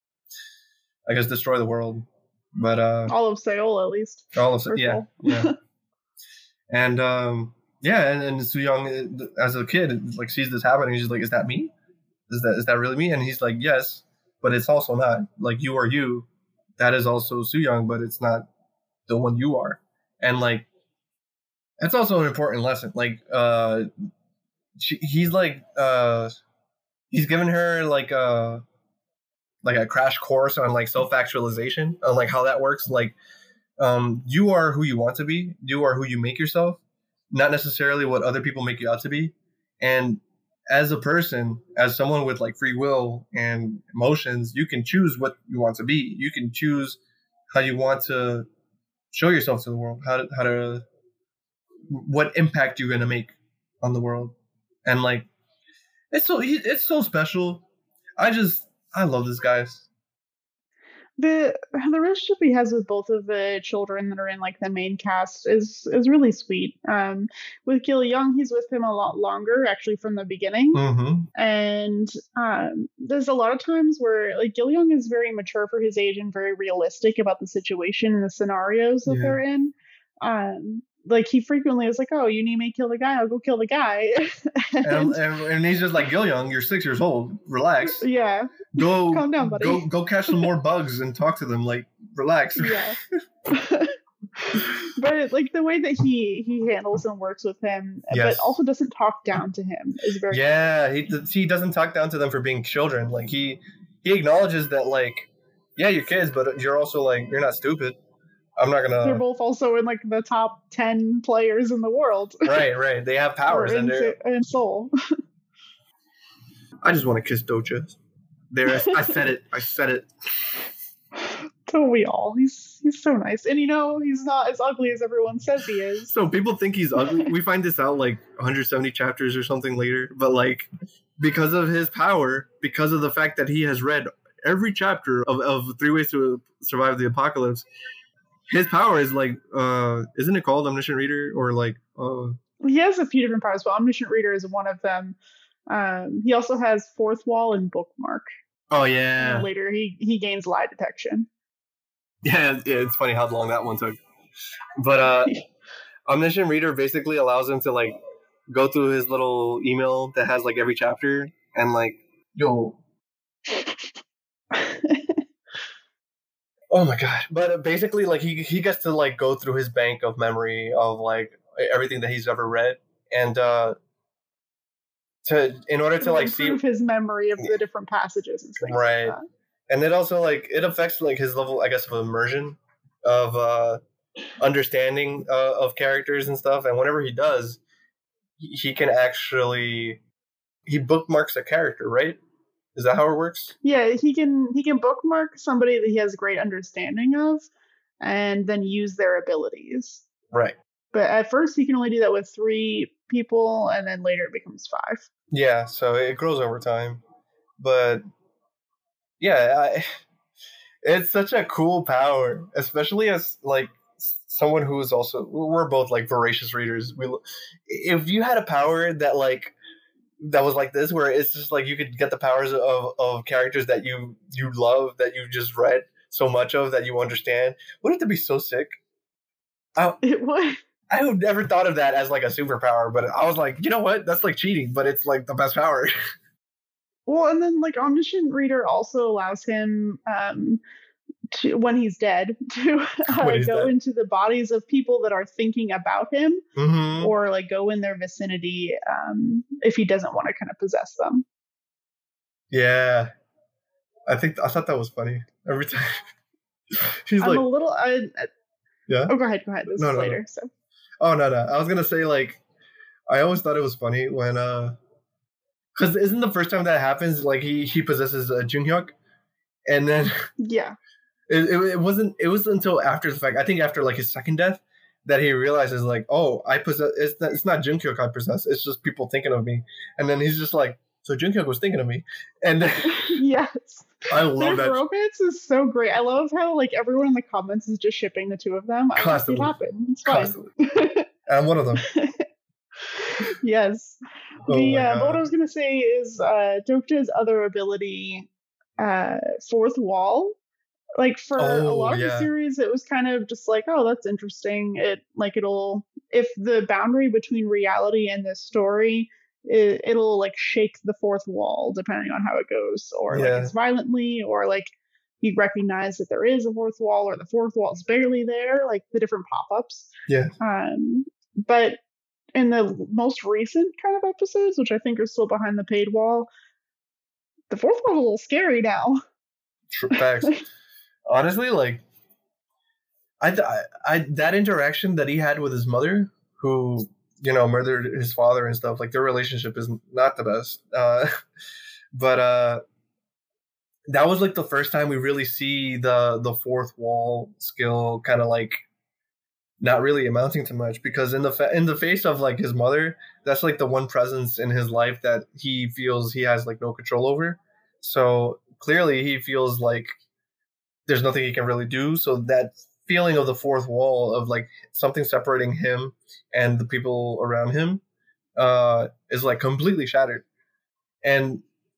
I guess, destroy the world. But uh all of Seoul, at least. all of yeah yeah and um yeah and, and Soo-young, as a kid, like sees this happening. She's like, is that me? Is that is that really me? And he's like, yes, but it's also not. Like, you are you. That is also Soo-young, but it's not the one you are. And like, that's also an important lesson. Like, uh, she, he's like, uh, he's given her like a like a crash course on like self-actualization, on like how that works. Like, um, you are who you want to be. You are who you make yourself, not necessarily what other people make you out to be. And as a person, as someone with like free will and emotions, you can choose what you want to be. You can choose how you want to show yourself to the world, how to, how to, what impact you're going to make on the world. And like, it's so, it's so special. I just, I love this guy. The the relationship he has with both of the children that are in like the main cast is is really sweet. Um, with Gil-young, he's with him a lot longer, actually, from the beginning. Mm-hmm. And um, there's a lot of times where like Gil-young is very mature for his age and very realistic about the situation and the scenarios that Yeah. they're in. Um, like, he frequently is like, "Oh, you need me to kill the guy? I'll go kill the guy." and, And, and, and he's just like, Gil-young, you're six years old. Relax. Yeah. Go, Calm down, buddy. Go, go catch some more bugs and talk to them. Like, relax. Yeah. But like the way that he he handles and works with him, Yes. but also doesn't talk down to him, is very Yeah, he he doesn't talk down to them for being children. Like, he he acknowledges that, like, yeah, you're kids, but you're also like, you're not stupid. I'm not gonna. They're both also in like the top ten players in the world. Right, right. They have powers, in, and they're. in Seoul. I just want to kiss Dokcha. There, I said it. I said it. Don't we all? He's he's so nice, and you know he's not as ugly as everyone says he is. So people think he's ugly. We find this out like one hundred seventy chapters or something later, but like because of his power, because of the fact that he has read every chapter of, of Three Ways to Survive the Apocalypse, his power is like, uh, isn't it called Omniscient Reader or like? Uh... He has a few different powers, but Omniscient Reader is one of them. Um, he also has Fourth Wall and Bookmark. Oh yeah. And later he he gains lie detection. Yeah, yeah, it's funny how long that one took. But uh, Omniscient Reader basically allows him to like go through his little email that has like every chapter and like, yo. Oh my god! But uh, basically, like he he gets to like go through his bank of memory of like everything that he's ever read, and uh, to in order to like see his memory of the different passages and things right. Like that. And it also like it affects like his level, I guess, of immersion, of uh, understanding uh, of characters and stuff. And whenever he does, he, he can actually he bookmarks a character, right? Is that how it works? Yeah, he can he can bookmark somebody that he has a great understanding of, and then use their abilities. Right. But at first, he can only do that with three people, and then later it becomes five. Yeah, so it grows over time, but. Yeah, I, it's such a cool power, especially as like someone who is also we're both like voracious readers. We, if you had a power that like that was like this, where it's just like you could get the powers of, of characters that you you love, that you just read so much of, that you understand, wouldn't it be so sick? I, it would. I would never thought of that as like a superpower, but I was like, you know what? That's like cheating, but it's like the best power. Well, and then like Omniscient Reader also allows him um, to, when he's dead, to uh, he's go dead. into the bodies of people that are thinking about him, mm-hmm. or like go in their vicinity um, if he doesn't want to kind of possess them. Yeah, I think I thought that was funny every time. He's I'm like, a little. I, yeah. Oh, go ahead. Go ahead. This no, is no, later. No. So. Oh no, no. I was gonna say like, I always thought it was funny when uh. Because isn't the first time that happens, like, he, he possesses uh, Jung-hyuk? And then... Yeah. It, it it wasn't... It was until after the fact, I think after, like, his second death, that he realizes, like, oh, I possess... It's not, it's not Jung-hyuk I possess. It's just people thinking of me. And then he's just like, so Jung-hyuk was thinking of me. And then... Yes. I love Their that. romance is so great. I love how, like, everyone in the comments is just shipping the two of them. I Constantly. It happen. It's fine. Constantly. I'm one of them. Yes. Oh the my uh, God. but what I was gonna say is uh Dokja's other ability, uh Fourth Wall. Like for Oh, a lot of yeah. the series, it was kind of just like, oh, that's interesting. It like it'll if the boundary between reality and this story, it, it'll like shake the fourth wall depending on how it goes, or Yeah. like it's violently, or like you recognize that there is a fourth wall, or the fourth wall is barely there, like the different pop-ups. Yeah. Um, but in the most recent kind of episodes, which I think are still behind the paid wall, the fourth wall is a little scary now. True facts. Honestly, like, I, I, I, that interaction that he had with his mother, who, you know, murdered his father and stuff, like, their relationship is not the best. Uh, but uh, that was, like, the first time we really see the, the fourth wall skill kind of, like, not really amounting to much, because in the fa- in the face of like his mother, that's like the one presence in his life that he feels he has like no control over. So clearly he feels like there's nothing he can really do. So that feeling of the fourth wall, of like something separating him and the people around him, uh, is like completely shattered. And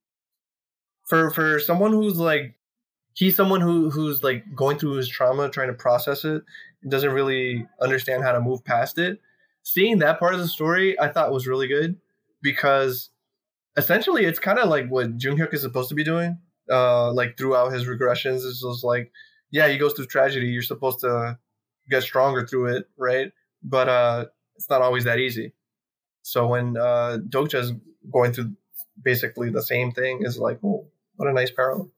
for for someone who's like he's someone who who's like going through his trauma, trying to process it, doesn't really understand how to move past it. Seeing that part of the story, I thought was really good, because essentially it's kind of like what Jung-hyuk is supposed to be doing. Uh, like throughout his regressions, it's just like, yeah, he goes through tragedy. You're supposed to get stronger through it, right? But uh, it's not always that easy. So when uh, Dokja's going through basically the same thing, is like, oh, what a nice parallel.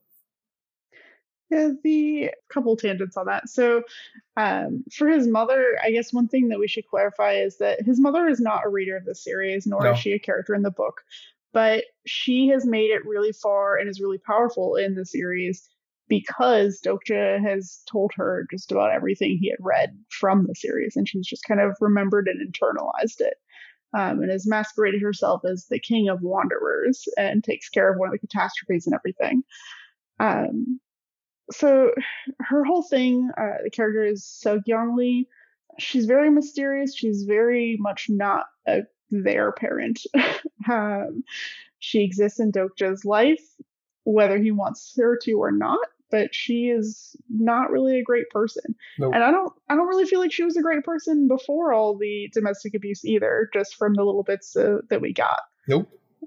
Yeah, the couple tangents on that. So, um, for his mother, I guess one thing that we should clarify is that his mother is not a reader of the series, nor No. is she a character in the book. But she has made it really far and is really powerful in the series because Dokja has told her just about everything he had read from the series, and she's just kind of remembered and internalized it. Um, and has masqueraded herself as the king of wanderers and takes care of one of the catastrophes and everything. Um, so her whole thing, uh, the character is Seogyeong Lee. She's very mysterious. She's very much not a their parent. um, she exists in Dokja's life, whether he wants her to or not. But she is not really a great person. Nope. And I don't I don't really feel like she was a great person before all the domestic abuse either, just from the little bits uh, that we got. Nope.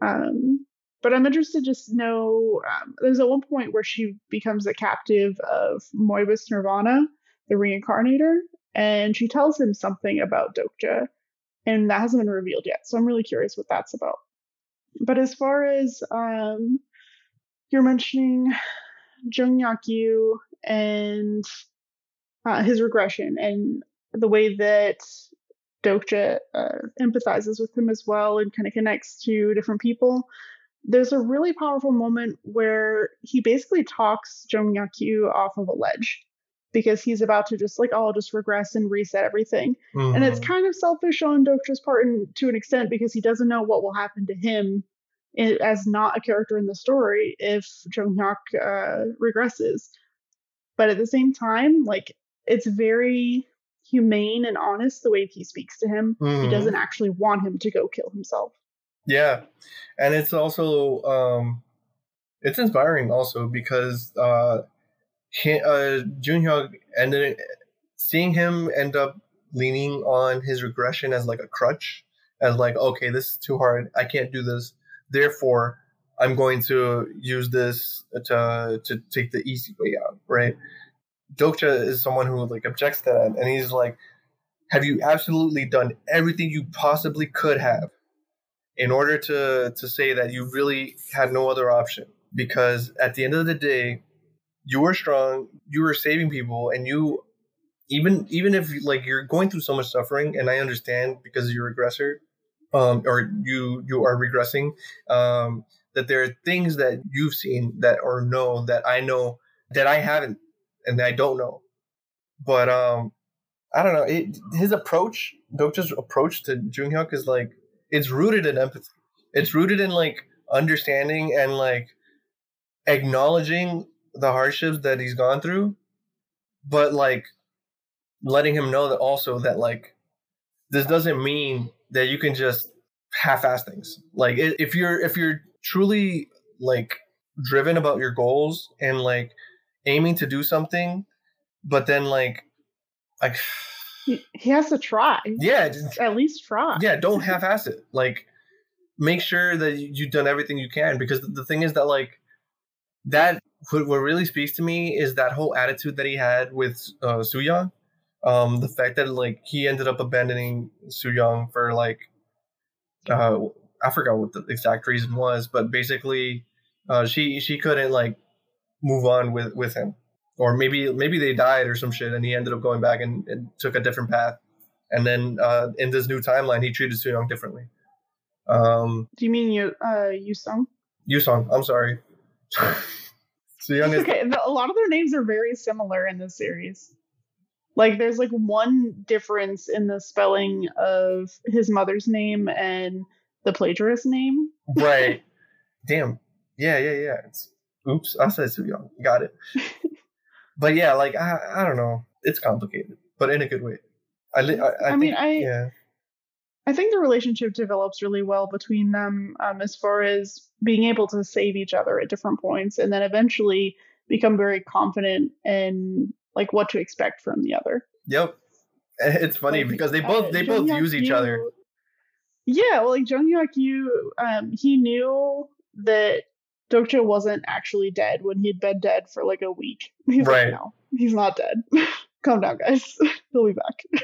Um, but I'm interested to just know, um, there's at one point where she becomes a captive of Moebius Nirvana, the reincarnator, and she tells him something about Dokja, and that hasn't been revealed yet. So I'm really curious what that's about. But as far as um, you're mentioning Jung Yak-yu and uh, his regression and the way that Dokja uh, empathizes with him as well and kind of connects to different people. There's a really powerful moment where he basically talks Jung Yak-yu off of a ledge because he's about to just like, oh, I'll just regress and reset everything. Mm-hmm. And it's kind of selfish on Dokja's part in, to an extent because he doesn't know what will happen to him It, as not a character in the story if Jung Hyuk uh, regresses. But at the same time, like, it's very humane and honest the way he speaks to him. Mm-hmm. He doesn't actually want him to go kill himself. Yeah. And it's also, um, it's inspiring also because uh, he, uh, Jung Hyuk ended, seeing him end up leaning on his regression as like a crutch, as like, okay, this is too hard. I can't do this. Therefore, I'm going to use this to to take the easy way out, right? Dokja is someone who like objects to that, and he's like, "Have you absolutely done everything you possibly could have in order to to say that you really had no other option? Because at the end of the day, you were strong, you were saving people, and you even even if like you're going through so much suffering, and I understand because you're a regressor." Um, or you you are regressing, um, that there are things that you've seen that or know that I know that I haven't and I don't know. But um, I don't know. It, his approach, Dokja's approach to Jung Hyuk is like, it's rooted in empathy. It's rooted in like understanding and like acknowledging the hardships that he's gone through, but like letting him know that also that like this doesn't mean that you can just half-ass things. Like if you're if you're truly like driven about your goals and like aiming to do something, but then like like he, he has to try. Yeah, just, at least try. Yeah, don't half-ass it. Like make sure that you've done everything you can, because the thing is that like that what, what really speaks to me is that whole attitude that he had with uh, Soo-young. Um, the fact that like he ended up abandoning Soo-young for like uh, I forgot what the exact reason was, but basically uh, she she couldn't like move on with, with him, or maybe maybe they died or some shit, and he ended up going back and, and took a different path. And then uh, in this new timeline, he treated Soo-young differently. Um, Do you mean you uh Yusung? Yusung, I'm sorry. Soo-young is okay. A lot of their names are very similar in this series. Like, there's, like, one difference in the spelling of his mother's name and the plagiarist name. Right. Damn. Yeah, yeah, yeah. It's, oops, I said Soo-young. Got it. But, yeah, like, I I don't know. It's complicated, but in a good way. I, I, I, I think, mean, I yeah. I think the relationship develops really well between them um, as far as being able to save each other at different points and then eventually become very confident in like what to expect from the other. Yep. It's funny like, because they both uh, they both use each other. Yeah, well, like Jung Hyuk-yu, um, he knew that Dokja wasn't actually dead when he'd been dead for like a week. He's right. like, no, he's not dead. Calm down, guys. He'll be back.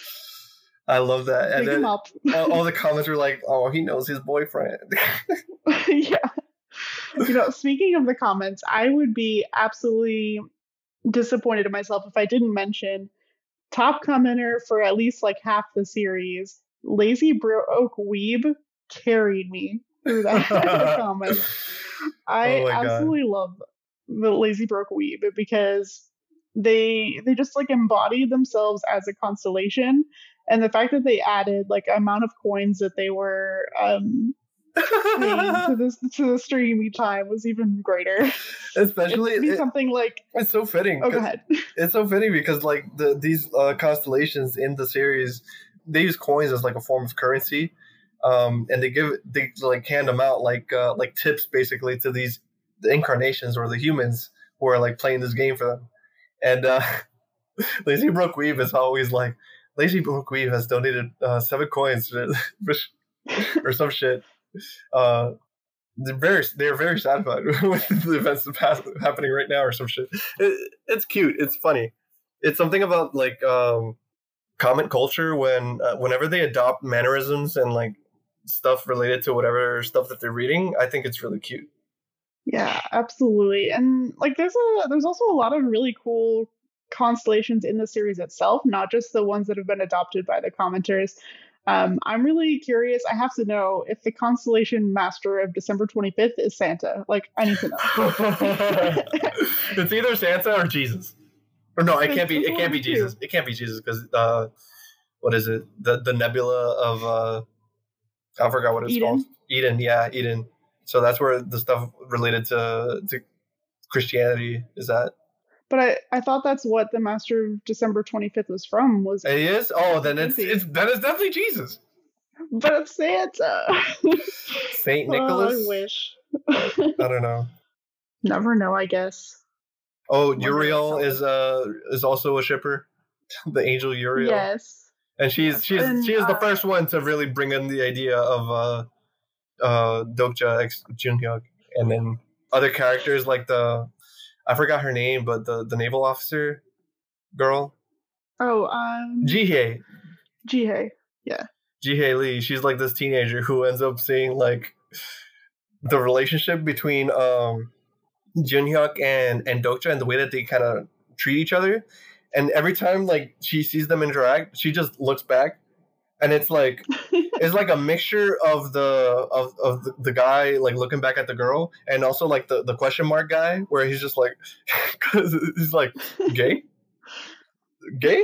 I love that. And Pick then him up. all, all the comments were like, oh, he knows his boyfriend. Yeah. You know, speaking of the comments, I would be absolutely disappointed in myself if I didn't mention top commenter for at least like half the series, Lazy Broke Weeb, carried me through that comment. I oh absolutely God. love the lazy broke weeb because they they just like embody themselves as a constellation, and the fact that they added like amount of coins that they were um paying to this to the stream each time was even greater. Especially It'd be it, something like it's so fitting. oh go 'cause ahead. It's so fitting because like the these uh, constellations in the series, they use coins as like a form of currency, um, and they give they like hand them out like uh, like tips basically to these the incarnations or the humans who are like playing this game for them. And uh, Lazy Broke Weave is always like Lazy Broke Weave has donated uh, seven coins for, or some shit. Uh, they're very they're very satisfied with the events that pass, happening right now or some shit. It, it's cute. It's funny. It's something about like um, comment culture when uh, whenever they adopt mannerisms and like stuff related to whatever stuff that they're reading. I think it's really cute. Yeah, absolutely. And like there's a there's also a lot of really cool constellations in the series itself, not just the ones that have been adopted by the commenters. Um, I'm really curious. I have to know if the constellation master of December twenty-fifth is Santa. Like, I need to know. It's either Santa or Jesus. Or no, it It's- can't be. it's It one can't of be the two. Jesus. It can't be Jesus because uh, what is it? The the nebula of uh, I forgot what it's Eden. called. Eden. Yeah, Eden. So that's where the stuff related to to Christianity is at. But I, I thought that's what the master of December twenty-fifth was from. Was It is. Oh, then it's Could be. it's then it's definitely Jesus. but it's Santa. Saint Nicholas. Oh, I wish. I don't know. Never know, I guess. Oh, Wonder Uriel what is uh is also a shipper, the angel Uriel, Yes. and she's she's And, she is the uh, first one to really bring in the idea of uh uh Dokja ex Junhyuk, and then other characters like the I forgot her name, but the the naval officer girl Oh, um, Jihye Jihei. Jihye Lee. She's like this teenager who ends up seeing like the relationship between um Junhyuk and and Dokja and the way that they kind of treat each other. And every time like she sees them interact, she just looks back, and it's like it's like a mixture of the of, of the, the guy like looking back at the girl, and also like the, the question mark guy where he's just like he's like gay, gay.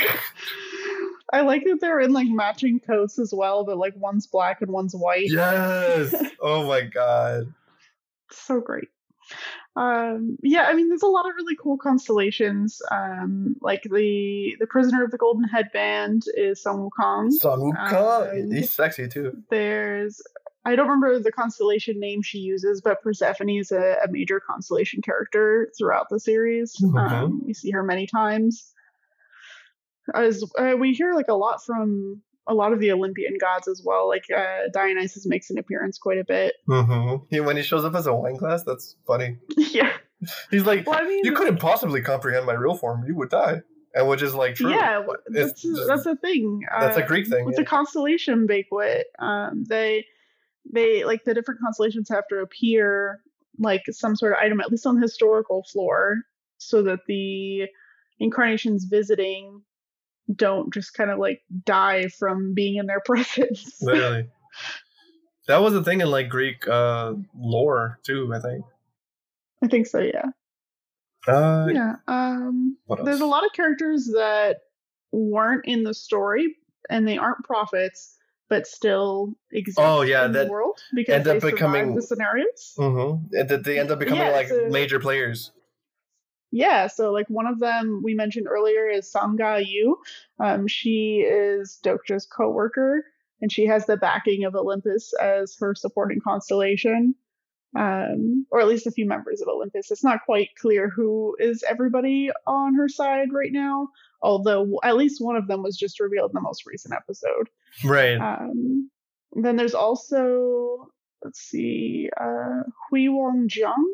I like that they're in like matching coats as well, but like one's black and one's white. Yes. Oh my god. So great. Um, yeah, I mean, there's a lot of really cool constellations. Um, like the the prisoner of the golden headband is Sun Wukong. Sun Wukong. Um, He's sexy too. There's I don't remember the constellation name she uses, but Persephone is a, a major constellation character throughout the series. Mhm. Um, we see her many times. As uh, we hear like a lot from a lot of the Olympian gods as well. Like uh, Dionysus makes an appearance quite a bit. Mm-hmm. He, when he shows up as a wine glass, that's funny. Yeah. He's like, Well, I mean, you couldn't possibly comprehend my real form. You would die. And which is like true. yeah, wh- It's that's just- that's a thing. that's a Uh, Greek thing, With yeah. the constellation banquet, um, they they like the different constellations have to appear like some sort of item, at least on the historical floor, so that the incarnations visiting don't just kind of like die from being in their presence. Literally. That was a thing in like Greek uh, lore too, I think. I think so, yeah. Uh, Yeah. Um, What there's a else? lot of characters that weren't in the story and they aren't prophets, but still exist Oh, yeah, in that the world because end up they survived becoming- the scenarios. Mm-hmm. And that they end up becoming Yeah, like so- major players. Yeah, so like one of them we mentioned earlier is Samga Yu. Um, she is Dokja's co-worker, and she has the backing of Olympus as her supporting constellation, um, or at least a few members of Olympus. It's not quite clear who is everybody on her side right now, although at least one of them was just revealed in the most recent episode. Right. Um, then there's also, let's see, uh, Hui Wong Jiang.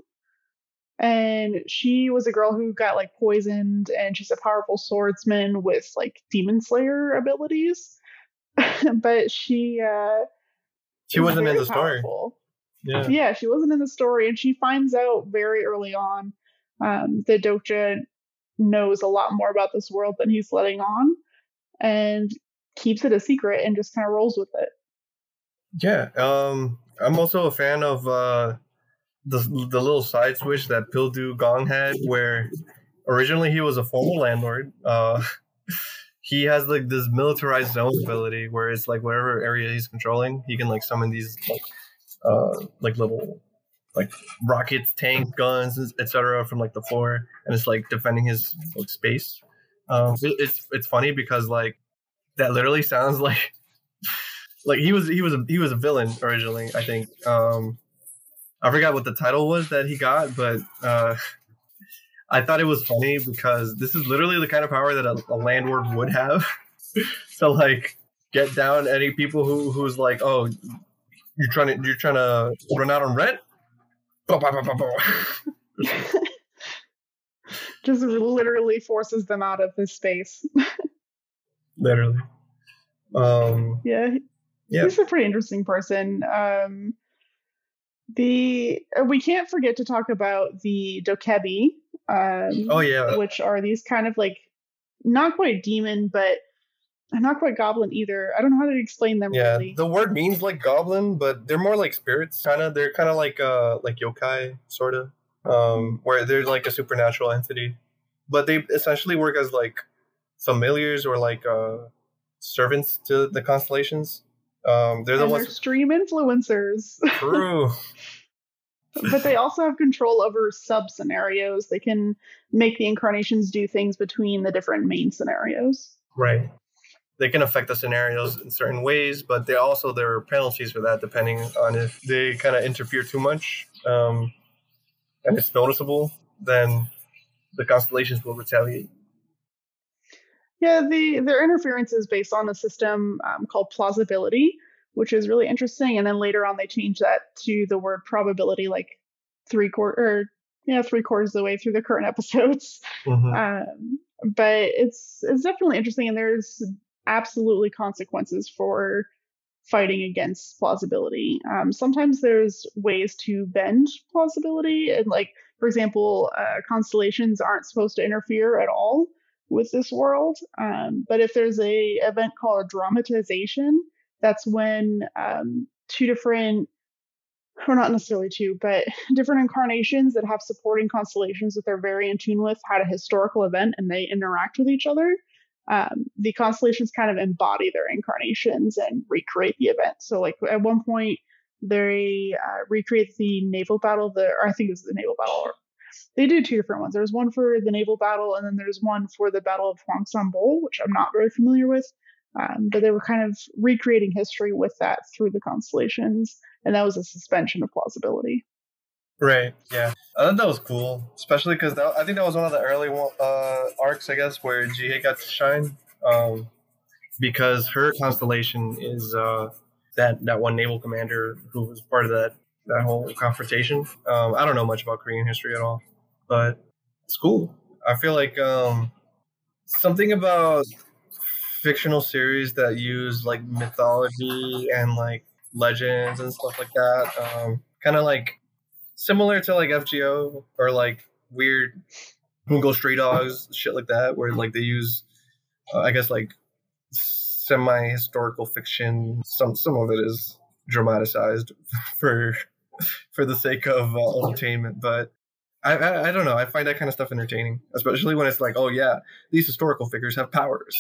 And she was a girl who got like poisoned, and she's a powerful swordsman with like demon slayer abilities. But she uh She is wasn't in very the story. powerful. Yeah. Yeah, she wasn't in the story, and she finds out very early on um, that Dokja knows a lot more about this world than he's letting on, and keeps it a secret and just kind of rolls with it. Yeah. Um, I'm also a fan of uh, the the little side switch that Pildu Gong had, where originally he was a former landlord. Uh, he has like this militarized zone ability where it's like whatever area he's controlling, he can like summon these like uh like little like rockets, tank guns, et cetera from like the floor, and it's like defending his like space. Um, it, it's it's funny because like that literally sounds like like he was he was a, he was a villain originally. I think um, I forgot what the title was that he got, but uh, I thought it was funny because this is literally the kind of power that a, a landlord would have. So like get down any people who who's like, oh, you're trying to you're trying to run out on rent. Just literally forces them out of this space. Literally. Um, yeah, yeah, he's a pretty interesting person. Um, the we can't forget to talk about the Dokebi. Um, oh yeah, which are these kind of like not quite demon, but not quite goblin either. I don't know how to explain them. Yeah, really. The word means like goblin, but they're more like spirits. Kind of, they're kind of like uh like yokai, sort of, um, where they're like a supernatural entity, but they essentially work as like familiars or like uh servants to the constellations. Um, they're the and ones they're stream influencers. True. But they also have control over sub scenarios. They can make the incarnations do things between the different main scenarios. Right. They can affect the scenarios in certain ways, but they also there are penalties for that depending on if they kind of interfere too much, um, and it's noticeable. Then the constellations will retaliate. Yeah, the their interference is based on a system um, called plausibility, which is really interesting. And then later on, they changed that to the word probability, like three quarter, or yeah, three quarters of the way through the current episodes. Mm-hmm. Um, but it's it's definitely interesting, and there's absolutely consequences for fighting against plausibility. Um, sometimes there's ways to bend plausibility, and like for example, uh, constellations aren't supposed to interfere at all with this world. Um, but if there's a event called dramatization, that's when um, two different, or not necessarily two, but different incarnations that have supporting constellations that they're very in tune with had a historical event and they interact with each other. Um, the constellations kind of embody their incarnations and recreate the event. So like at one point, they uh, recreate the naval battle, the, or I think it was the naval battle, or they did two different ones. There's one for the naval battle, and then there's one for the Battle of Hwangsan Bowl, which I'm not very familiar with. Um, but they were kind of recreating history with that through the constellations, and that was a suspension of plausibility. Right. Yeah, I thought that was cool, especially because I think that was one of the early uh, arcs, I guess, where Jihei got to shine, um, because her constellation is uh, that that one naval commander who was part of that that whole confrontation. Um, I don't know much about Korean history at all, but it's cool. I feel like um, something about fictional series that use like mythology and like legends and stuff like that, um, kind of like similar to like F G O or like weird Bungo Stray Dogs, shit like that, where like they use, uh, I guess like semi-historical fiction. Some some of it is dramatized for for the sake of uh, entertainment, but I, I I don't know. I find that kind of stuff entertaining, especially when it's like, oh yeah, these historical figures have powers.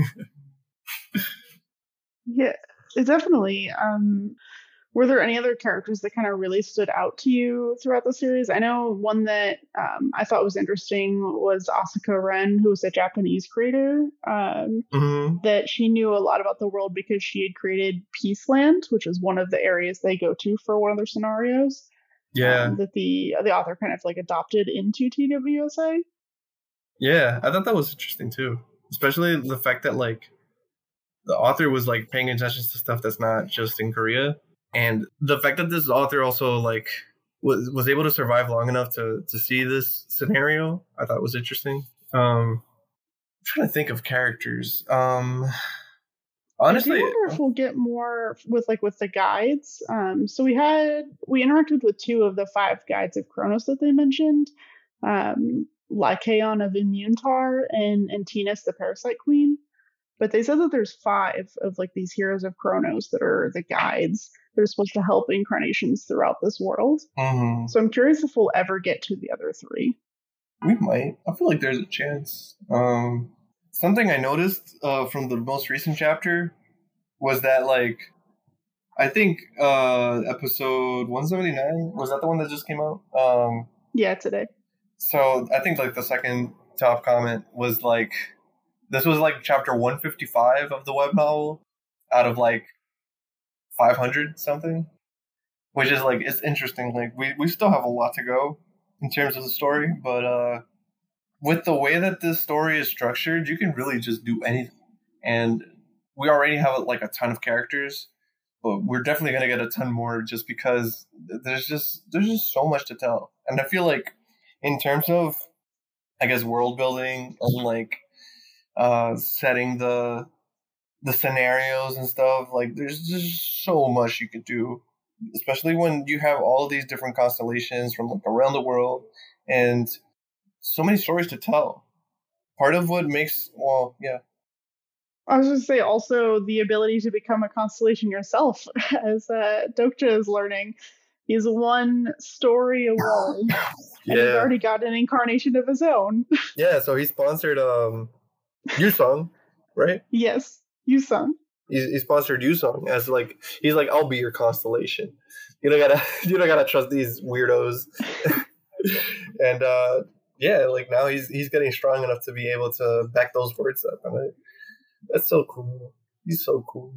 Yeah, it definitely. Um, were there any other characters that kind of really stood out to you throughout the series? I know one that um, I thought was interesting was Asuka Ren, who was a Japanese creator. Um, mm-hmm. That she knew a lot about the world because she had created Peaceland, which is one of the areas they go to for one of their scenarios. Yeah, um, that the the author kind of like adopted into T W S A. Yeah, I thought that was interesting too, especially the fact that like the author was like paying attention to stuff that's not just in Korea, and the fact that this author also like was was able to survive long enough to to see this scenario, I thought was interesting. Um, I'm trying to think of characters. Um, honestly, I do wonder if we'll get more with like with the guides. Um, so we had we interacted with two of the five guides of Kronos that they mentioned, um, Lycaon of Immuntar and and Tinas the Parasite Queen. But they said that there's five of like these heroes of Chronos that are the guides that are supposed to help incarnations throughout this world. Mm-hmm. So I'm curious if we'll ever get to the other three. We might. I feel like there's a chance. Um, something I noticed uh, from the most recent chapter was that, like, I think uh, episode one seventy-nine, was that the one that just came out? Um, yeah, today. So I think, like, the second top comment was, like, this was, like, chapter one fifty-five of the web novel out of, like, five hundred something, which is, like, it's interesting. Like, we, we still have a lot to go in terms of the story, but uh, with the way that this story is structured, you can really just do anything. And we already have like a ton of characters, but we're definitely gonna get a ton more just because there's just there's just so much to tell. And I feel like in terms of, I guess, world building and like uh, setting the the scenarios and stuff, like there's just so much you could do. Especially when you have all these different constellations from like around the world and so many stories to tell. Part of what makes, well, yeah. I was going to say also the ability to become a constellation yourself, as uh, Dokja is learning. He's one story away, yeah. And he's already got an incarnation of his own. Yeah, so he sponsored um, Yusong, right? Yes, Yusong. He, he sponsored Yusong as like he's like, I'll be your constellation. You don't gotta you don't gotta trust these weirdos. And uh, yeah, like now he's he's getting strong enough to be able to back those words up. And I, that's so cool. He's so cool.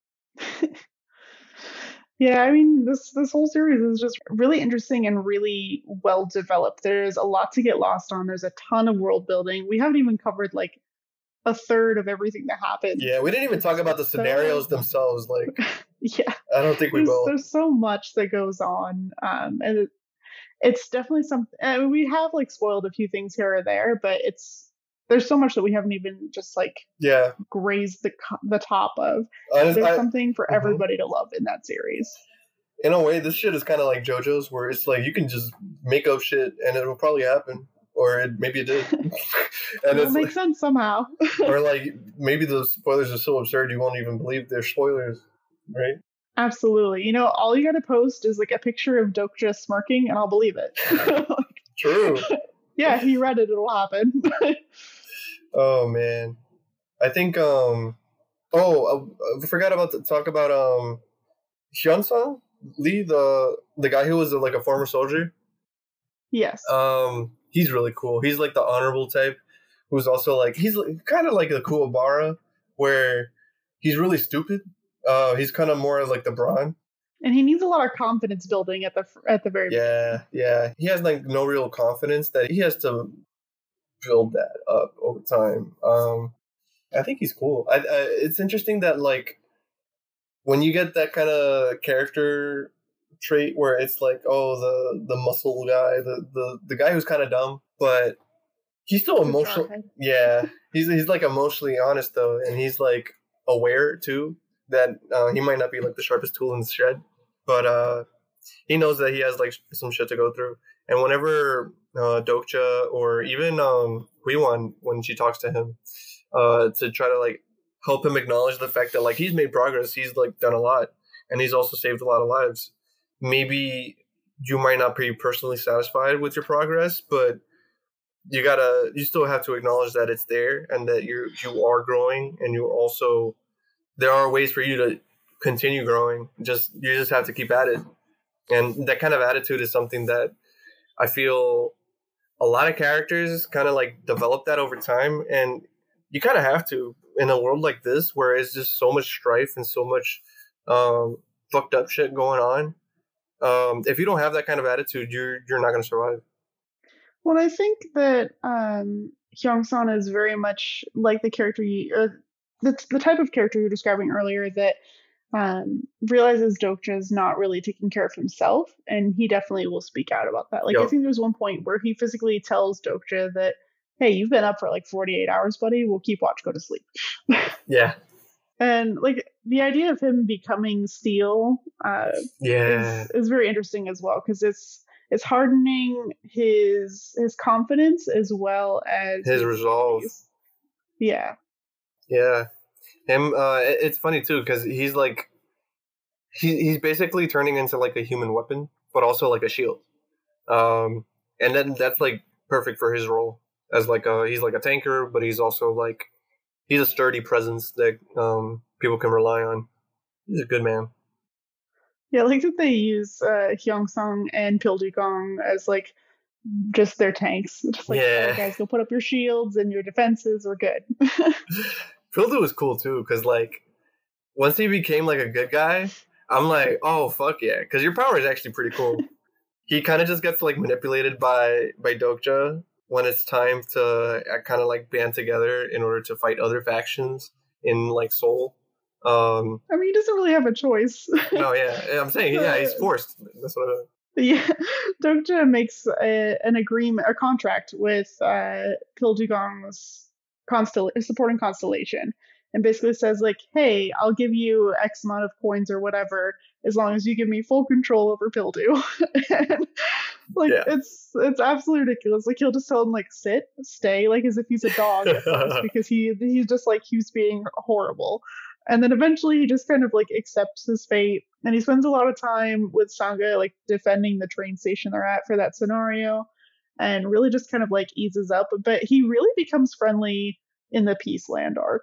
Yeah, I mean this this whole series is just really interesting and really well developed. There's a lot to get lost on. There's a ton of world building. We haven't even covered like a third of everything that happened. Yeah, we didn't even talk about the scenarios so, themselves. Like, yeah, I don't think we there's, will. There's so much that goes on, um, and it, it's definitely something. I mean, we have like spoiled a few things here or there, but it's there's so much that we haven't even just like yeah grazed the the top of. Honest, there's I, something for mm-hmm. everybody to love in that series. In a way, this shit is kind of like JoJo's, where it's like you can just make up shit and it'll probably happen. Or it, maybe it did. And it'll make like, sense somehow. Or like maybe the spoilers are so absurd you won't even believe they're spoilers, right? Absolutely. You know, all you got to post is like a picture of Dokja smirking, and I'll believe it. True. Yeah, he read it. It'll happen. Oh man, I think. Um. Oh, I forgot about to talk about um, Hyunsung Lee, the the guy who was like a former soldier. Yes. Um. He's really cool. He's like the honorable type, who's also like he's like, kind of like a Kuwabara, where he's really stupid. Uh, he's kind of more like the Braun, and he needs a lot of confidence building at the at the very yeah beginning. yeah. He has like no real confidence that he has to build that up over time. Um, I think he's cool. I, I it's interesting that like when you get that kind of character trait where it's like, oh, the the muscle guy, the the, the guy who's kind of dumb, but he's still emotional. Yeah, he's he's like emotionally honest though, and he's like aware too that uh, he might not be like the sharpest tool in the shed, but uh, he knows that he has like some shit to go through. And whenever uh, Dokja or even um, Huiwan, when she talks to him, uh, to try to like help him acknowledge the fact that like he's made progress, he's like done a lot, and he's also saved a lot of lives. Maybe you might not be personally satisfied with your progress, but you gotta, you still have to acknowledge that it's there and that you're, you are growing, and you also, there are ways for you to continue growing. Just, you just have to keep at it. And that kind of attitude is something that I feel a lot of characters kind of like develop that over time. And you kind of have to in a world like this, where it's just so much strife and so much um, fucked up shit going on. Um, if you don't have that kind of attitude, you're you're not going to survive. Well, I think that um, Hyung-san is very much like the character you, or the the type of character you were describing earlier that um, realizes Dokja is not really taking care of himself, and he definitely will speak out about that. Like, yep. I think there's one point where he physically tells Dokja that, "Hey, you've been up for like forty-eight hours, buddy. We'll keep watch. Go to sleep." Yeah. And like the idea of him becoming steel, uh, yeah, is, is very interesting as well, because it's it's hardening his his confidence as well as his, his resolve. Yeah, yeah. Him, uh, it- it's funny too because he's like he he's basically turning into like a human weapon, but also like a shield. Um, and then that's like perfect for his role as like a he's like a tanker, but he's also like he's a sturdy presence that um people can rely on. He's a good man. Yeah, I like that they use uh, Hyungsung and Pildugong as like just their tanks. Just like, all right, Yeah, guys, go put up your shields and your defenses. We're good. Pildu was cool too because like once he became like a good guy, I'm like, oh fuck yeah, because your power is actually pretty cool. He kind of just gets like manipulated by by Dokja when it's time to kind of like band together in order to fight other factions in like Seoul. Um, I mean, he doesn't really have a choice. no, yeah, I'm saying yeah, he's forced. That's what. I, Yeah, Dokja makes a, an agreement, a contract with uh, Pildugong's constel- supporting constellation, and basically says like, "Hey, I'll give you X amount of coins or whatever, as long as you give me full control over Pildu." And like, yeah. it's it's absolutely ridiculous. Like, he'll just tell him like, "Sit, stay," like as if he's a dog at first, because he he's just like he's being horrible. And then eventually he just kind of like accepts his fate, and he spends a lot of time with Sangha like defending the train station they're at for that scenario, and really just kind of like eases up. But he really becomes friendly in the Peace Land arc.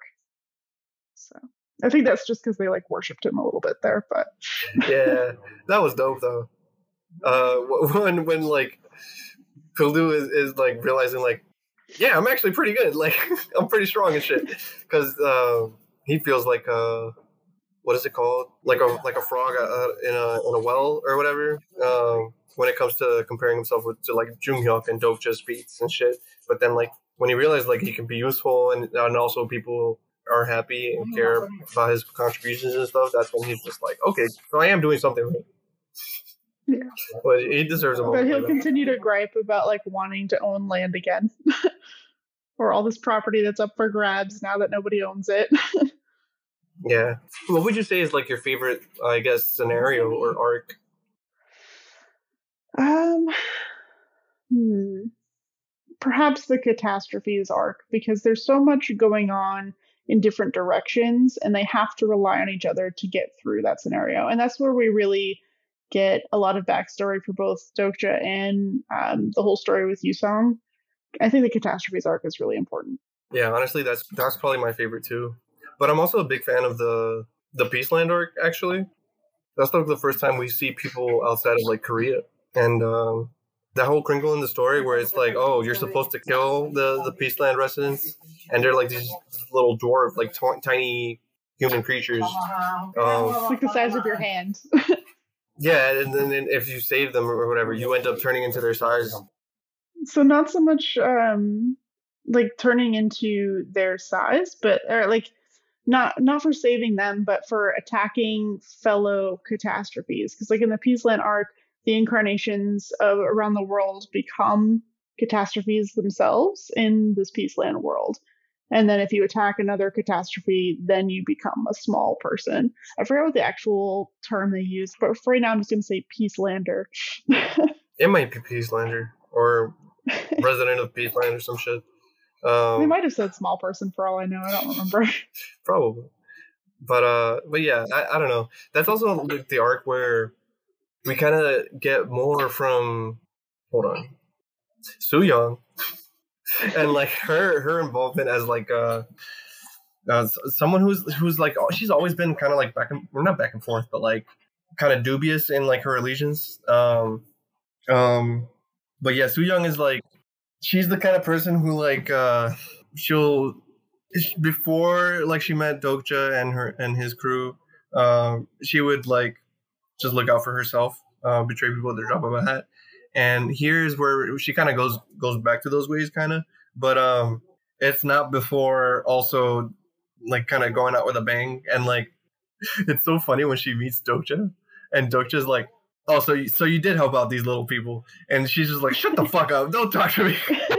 So I think that's just because they like worshipped him a little bit there. But yeah, that was dope though. Uh, when when like Pildu is, is like realizing like, yeah, I'm actually pretty good. Like I'm pretty strong and shit because uh, he feels like uh what is it called? Like a like a frog uh, in a in a well or whatever. Um, when it comes to comparing himself with to like Junghyuk and Dokja's feats and shit. But then like when he realized like he can be useful and and also people are happy and care about his contributions and stuff, that's when he's just like, okay, so I am doing something right. yeah, But he deserves a but moment. he'll Like that. continue to gripe about like wanting to own land again, or all this property that's up for grabs now that nobody owns it. Yeah. What would you say is like your favorite, I guess, scenario or arc? Um, hmm. Perhaps the catastrophes arc, because there's so much going on in different directions and they have to rely on each other to get through that scenario. And that's where we really get a lot of backstory for both Dokja and um, the whole story with Yusong. I think the catastrophes arc is really important. Yeah, honestly, that's that's probably my favorite too. But I'm also a big fan of the the Peaceland arc. Actually, that's like the first time we see people outside of like Korea, and um, that whole crinkle in the story where it's like, oh, you're supposed to kill the the Peaceland residents, and they're like these little dwarf, like t- tiny human creatures. Um, Like the size of your hand. yeah, and then and if you save them or whatever, you end up turning into their size. So not so much um like turning into their size, but or like not not for saving them, but for attacking fellow catastrophes. Because like in the Peaceland arc, the incarnations of around the world become catastrophes themselves in this Peaceland world. And then if you attack another catastrophe, then you become a small person. I forget what the actual term they use, but for right now I'm just gonna say Peacelander. It might be Peacelander or resident of Peaceland or some shit. Um, They might have said small person for all I know. I don't remember. Probably, but uh, but yeah, I, I don't know. That's also like the arc where we kind of get more from. Hold on, Soo Young, and like her her involvement as like uh, uh someone who's who's like she's always been kind of like back and we're not back and forth, but like kind of dubious in like her allegiance. Um, um, but yeah, Soo Young is like she's the kind of person who like uh she'll before like she met Dokja and her and his crew, um, she would like just look out for herself, uh, betray people at the drop of a hat. And here's where she kind of goes goes back to those ways, kind of. But um, it's not before also like kind of going out with a bang. And like it's so funny when she meets Dokja, and Dokja's like, "Oh, so you, so you did help out these little people," and she's just like, "Shut the fuck up! Don't talk to me."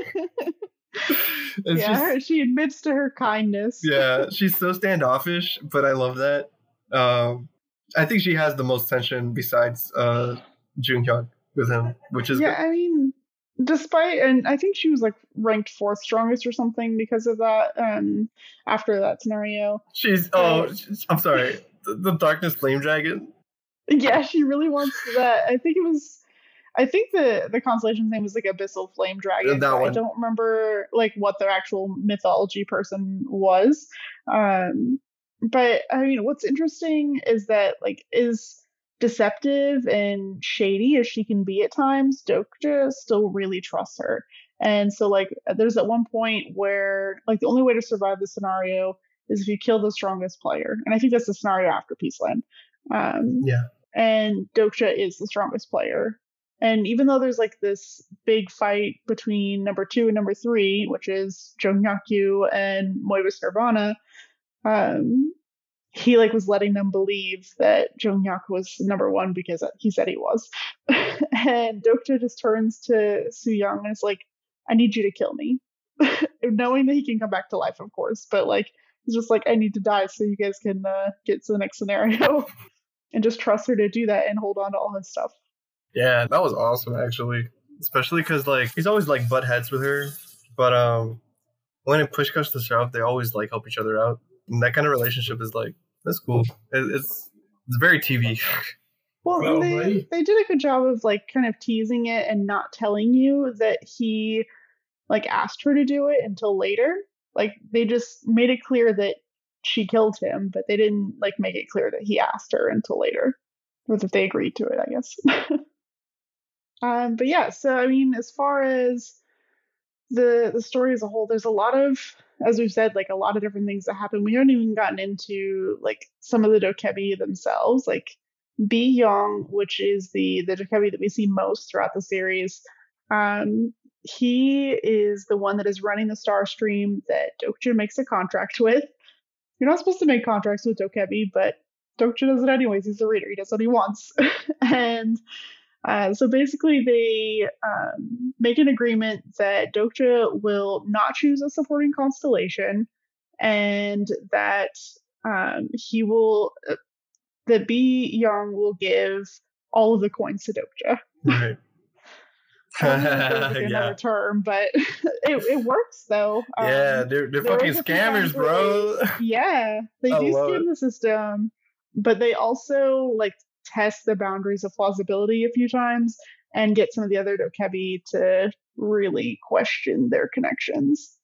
It's yeah, just, she admits to her kindness. yeah, she's so standoffish, but I love that. Um, I think she has the most tension besides uh, Junghyun with him, which is Yeah, good. I mean, despite, and I think she was like ranked fourth strongest or something because of that. Um, after that scenario, She's oh, uh, I'm sorry, the, the Darkness Flame Dragon. Yeah, she really wants that. I think it was. I think the the constellation's name was like Abyssal Flame Dragon. That one. I don't remember like what the actual mythology person was. Um, but I mean, what's interesting is that like is deceptive and shady as she can be at times, Dokja still really trusts her. And so like there's at one point where like the only way to survive the scenario is if you kill the strongest player. And I think that's the scenario after Peaceland. Um, yeah. And Dokja is the strongest player. And even though there's like this big fight between number two and number three, which is Jonghyakyu and Moebius Nirvana, um, he like was letting them believe that Jonghyakyu was number one because he said he was. And Dokja just turns to Sooyoung and is like, I need you to kill me. Knowing that he can come back to life, of course. But like, he's just like, I need to die so you guys can uh, get to the next scenario. And just trust her to do that and hold on to all his stuff. Yeah, that was awesome, actually. Especially because, like, he's always, like, butt heads with her. But um, when it push comes to shove, they always, like, help each other out. And that kind of relationship is, like, that's cool. It, it's it's very T V. Well, well they, right. they did a good job of, like, kind of teasing it and not telling you that he, like, asked her to do it until later. Like, they just made it clear that she killed him, but they didn't like make it clear that he asked her until later, or that they agreed to it, I guess. um, but yeah, so I mean, as far as the the story as a whole, there's a lot of, as we've said, like a lot of different things that happen. We haven't even gotten into like some of the Dokebi themselves, like Bi Young, which is the the Dokebi that we see most throughout the series. Um, he is the one that is running the Star Stream that Dokja makes a contract with. You're not supposed to make contracts with Dokebi, but Dokja does it anyways. He's a reader. He does what he wants. and uh, so basically they um, make an agreement that Dokja will not choose a supporting constellation and that um, he will, uh, that Bi Young will give all of the coins to Dokja. Right. Like another yeah. term, but it, it works though. Um, yeah, they're they're fucking scammers, bro. They, yeah, they do scam the system, but they also like test the boundaries of plausibility a few times and get some of the other Dokebi to really question their connections.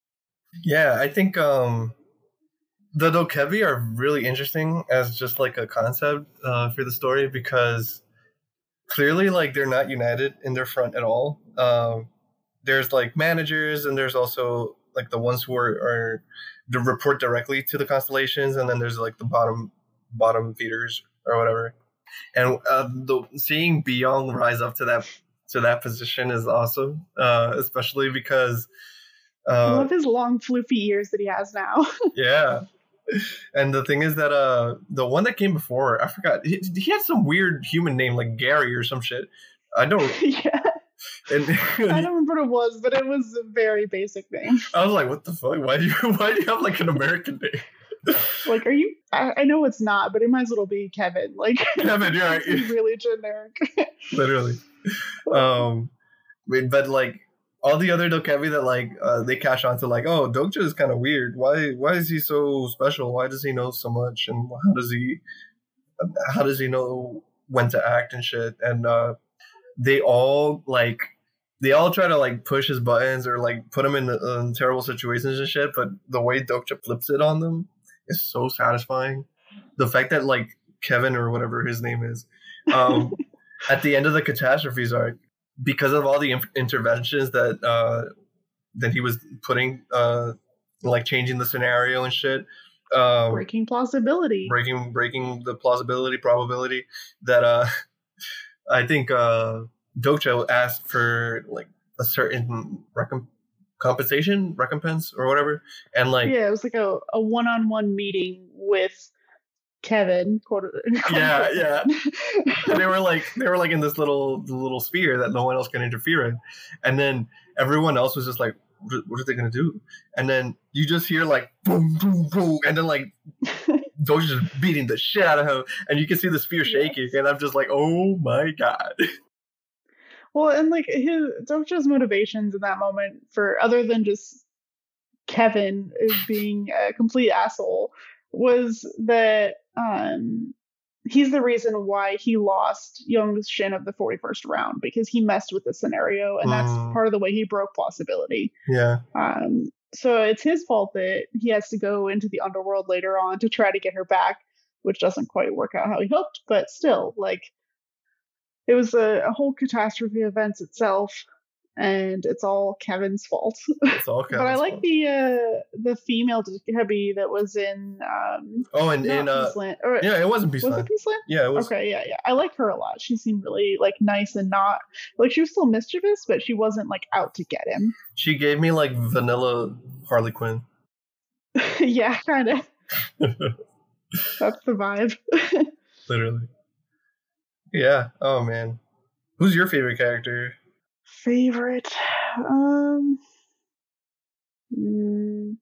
Yeah, I think um, the Dokebi are really interesting as just like a concept uh, for the story because. Clearly, like, they're not united in their front at all. Um, there's, like, managers, and there's also, like, the ones who are, are to report directly to the constellations, and then there's, like, the bottom bottom feeders or whatever. And uh, the, seeing Bi Young rise up to that to that position is awesome, uh, especially because... Uh, I love his long, floofy ears that he has now. Yeah. And the thing is that uh, the one that came before, I forgot, he, he had some weird human name, like Gary or some shit. I don't... yeah. And, I don't remember what it was, but it was a very basic name. I was like, what the fuck? Why do you, why do you have, like, an American name? Like, are you... I, I know it's not, but it might as well be Kevin. Like, Kevin, you're right. It's really generic. Literally. Um, but, like... All the other Dokebi that like uh, they cash onto like, oh, Dokja is kind of weird. Why why is he so special? Why does he know so much? And how does he how does he know when to act and shit? And uh, they all like they all try to like push his buttons or like put him in, in terrible situations and shit. But the way Dokja flips it on them is so satisfying. The fact that like Kevin or whatever his name is, um, at the end of the catastrophes arc. Because of all the inf- interventions that uh, that he was putting, uh, like changing the scenario and shit, um, breaking plausibility, breaking breaking the plausibility probability. That uh, I think uh, Dokja asked for like a certain recomp- compensation, recompense, or whatever, and like yeah, it was like a, a one-on-one meeting with. Kevin, quote, quote yeah, yeah. they were like they were like in this little little sphere that no one else can interfere in, and then everyone else was just like, "What, what are they gonna do?" And then you just hear like boom, boom, boom, and then like Dokja's just beating the shit out of him, and you can see the sphere shaking, yes. And I'm just like, "Oh my god!" Well, and like his Dokja's motivations in that moment for other than just Kevin being a complete asshole was that um he's the reason why he lost Young Shin of the forty-first round because he messed with the scenario and that's Mm. part of the way he broke plausibility. Yeah. Um so it's his fault that he has to go into the underworld later on to try to get her back, which doesn't quite work out how he hoped, but still, like, it was a, a whole catastrophe events itself, and it's all Kevin's fault. It's all But I Kevin's like fault. the uh, the female Debbie that was in um, Oh, and not in uh, Peaceland. Or, yeah, it wasn't was it Peaceland. Peaceland? Yeah, it was. Okay, yeah, yeah. I like her a lot. She seemed really like nice and not like she was still mischievous, but she wasn't like out to get him. She gave me like vanilla Harley Quinn. Yeah, kind of. That's the vibe. Literally. Yeah. Oh man. Who's your favorite character? Favorite. Um. Mm,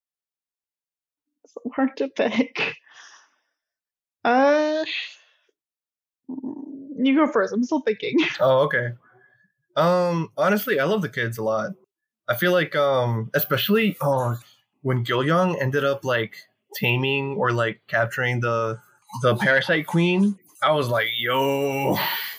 so hard to pick. Uh. You go first. I'm still thinking. Oh, okay. Um, honestly, I love the kids a lot. I feel like, um, especially oh, when Gil-young ended up like taming or like capturing the the parasite queen, I was like, yo,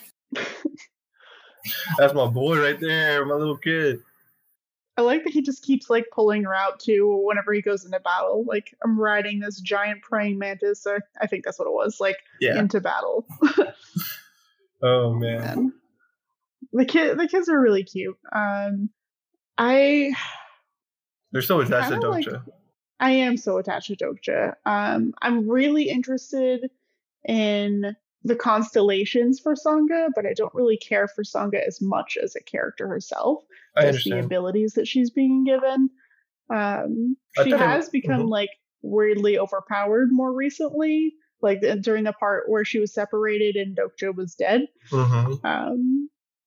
that's my boy right there, my little kid. I like that he just keeps like pulling her out too whenever he goes into battle. Like, I'm riding this giant praying mantis. Or I think that's what it was. Like Yeah. into battle. Oh man. And the kid, the kids are really cute. Um, I They're so attached to kinda like- Dokja. I am so attached to Dokja. Um, I'm really interested in the constellations for Sangha, but I don't really care for Sangha as much as a character herself. I Just the understand. abilities that she's being given. Um, I she thought it- has become mhm. like weirdly overpowered more recently, like the, during the part where she was separated and Dokja was dead. Mm-hmm. Um,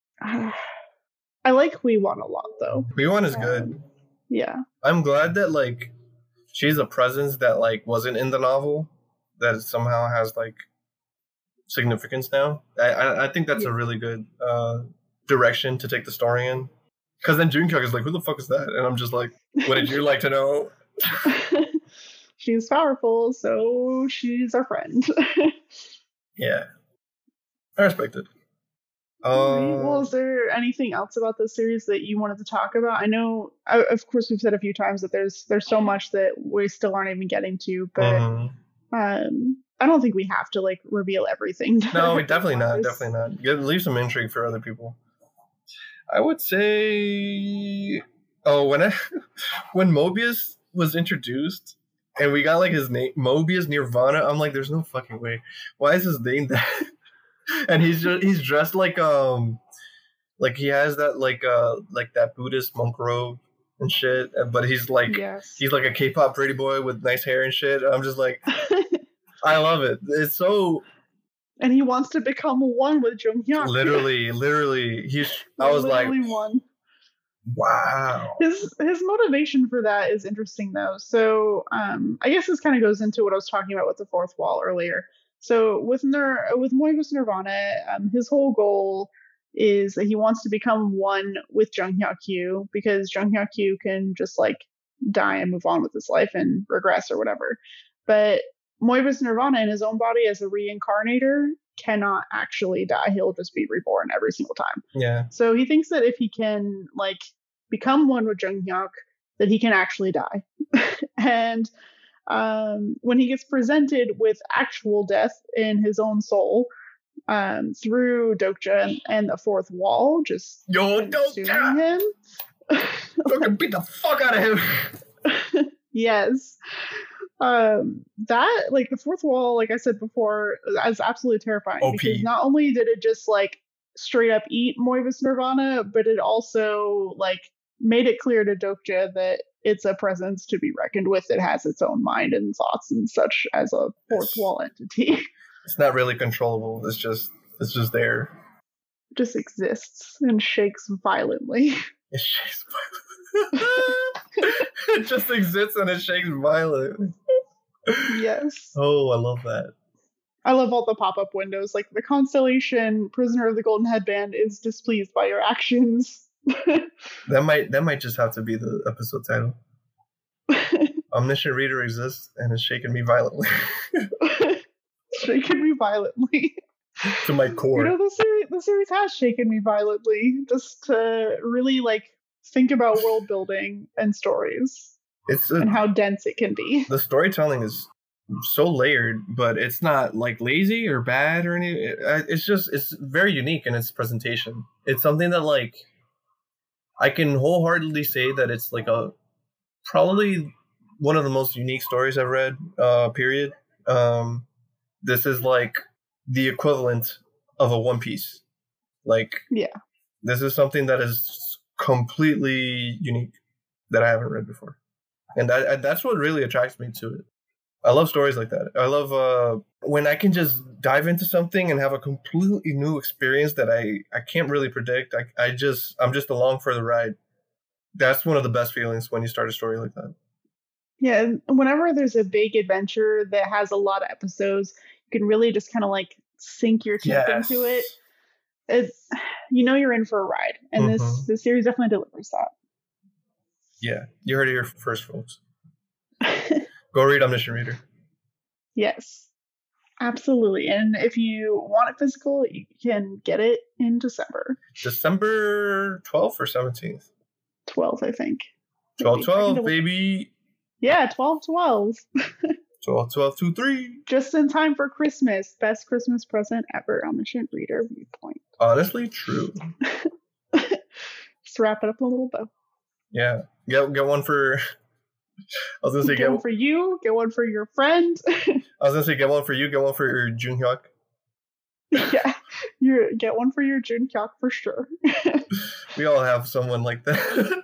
I like Huiwan a lot though. Huiwan is good. Um, yeah. I'm glad that like she's a presence that like wasn't in the novel that somehow has like significance now. I I, I think that's Yeah. a really good uh, direction to take the story in. Because then Junkyuk is like, who the fuck is that? And I'm just like, what did you like to know? She's powerful, so she's our friend. Yeah, I respect it. Alright, Um, well, is there anything else about this series that you wanted to talk about? I know, I, of course, we've said a few times that there's there's so much that we still aren't even getting to, but mhm. um, I don't think we have to like reveal everything. No, definitely not. There's- Definitely not. Get, leave some intrigue for other people. I would say, oh, when I, when Mobius was introduced and we got like his name, Mobius Nirvana. I'm like, there's no fucking way. Why is his name that? And he's just, he's dressed like um, like he has that like uh like that Buddhist monk robe and shit. But he's like Yes. he's like a K-pop pretty boy with nice hair and shit. I'm just like, I love it. It's so. And he wants to become one with Jung Hyuk. Literally, literally, he's. I was like, Literally one. wow. His his motivation for that is interesting though. So um, I guess this kind of goes into what I was talking about with the fourth wall earlier. So with Nir with Moebius Nirvana, um, his whole goal is that he wants to become one with Jung Hyuk Kyu because Jung Hyuk Kyu can just like die and move on with his life and regress or whatever. But Moebius Nirvana in his own body as a reincarnator cannot actually die. He'll just be reborn every single time. Yeah. So he thinks that if he can like become one with Jung Hyuk, that he can actually die. And um, when he gets presented with actual death in his own soul um, through Dokja and, and the fourth wall, just Yo, consuming Dokja! him. Fucking beat the fuck out of him. Yes. Um, that like the fourth wall, like I said before, is absolutely terrifying O P. because not only did it just like straight up eat Moebius Nirvana, but it also like made it clear to Dokja that it's a presence to be reckoned with. It has its own mind and thoughts and such as a fourth It's- wall entity. It's not really controllable. It's just it's just there. Just exists and shakes violently. It shakes violently. It just exists and it shakes violently. Yes. Oh, I love that. I love all the pop-up windows. Like the constellation prisoner of the golden headband is displeased by your actions. That might that might just have to be the episode title. Omniscient reader exists and has shaken me violently. Shaken me violently. To my core. You know, the series the series has shaken me violently just to really like think about world building and stories. It's a, and how dense it can be. The storytelling is so layered, but it's not like lazy or bad or anything. It's just it's very unique in its presentation. It's something that like I can wholeheartedly say that it's like a probably one of the most unique stories I've read. Uh, period. Um, this is like the equivalent of a One Piece. Like, yeah, this is something that is completely unique that I haven't read before, and I, I, that's what really attracts me to it. I love stories like that. I love uh, when I can just dive into something and have a completely new experience that I, I can't really predict. I I just I'm just along for the ride. That's one of the best feelings when you start a story like that. Yeah, whenever there's a big adventure that has a lot of episodes, you can really just kind of like sink your teeth yes. into it. It's, you know, you're in for a ride, and mm-hmm. this this series definitely delivers that. Yeah, you heard it here first, folks. Go read Omniscient Reader. Yes, absolutely. And if you want it physical, you can get it in December. December twelfth or seventeenth? twelfth, I think. twelve twelve, baby. Yeah, twelve twelve. twelve twelve two three. Just in time for Christmas. Best Christmas present ever. Omniscient Reader Viewpoint. Honestly, true. Just wrap it up a little bow. Yeah. Get, get one for... I was gonna say get, get one for you, get one for your friend. I was gonna say get one for you, get one for your Junhyuk. Yeah, you get one for your Junhyuk for sure. We all have someone like that.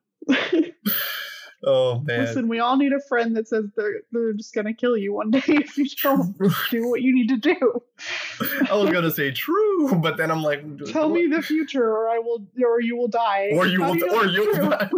Oh man! Listen, we all need a friend that says they're they're just gonna kill you one day if you don't do what you need to do. I was gonna say true, but then I'm like, tell what? me the future, or I will, or you will die. Or you How will, you or you will die.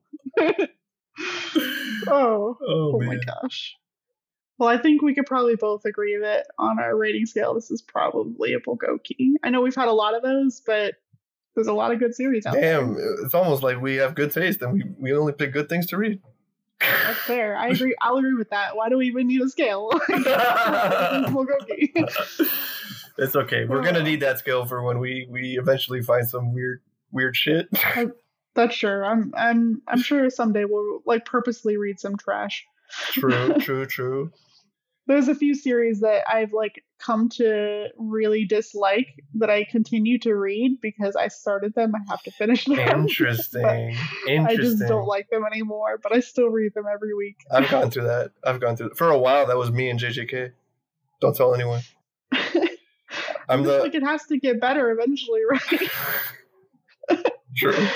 oh, oh, oh my gosh. Well, I think we could probably both agree that on our rating scale, this is probably a Bulgogi. I know we've had a lot of those, but there's a lot of good series out Damn, there. Damn, it's almost like we have good taste and we, we only pick good things to read. That's fair. I agree. I'll agree with that. Why do we even need a scale? Bulgogi. It's okay. We're going to need that scale for when we, we eventually find some weird weird shit. I, That's sure. I'm I'm I'm sure someday we'll like purposely read some trash. True, true, true. There's a few series that I've like come to really dislike that I continue to read because I started them. I have to finish them. Interesting. Interesting. I just don't like them anymore, but I still read them every week. I've gone through that. I've gone through for a while. That was me and J J K. Don't tell anyone. I'm the like it has to get better eventually, right? True.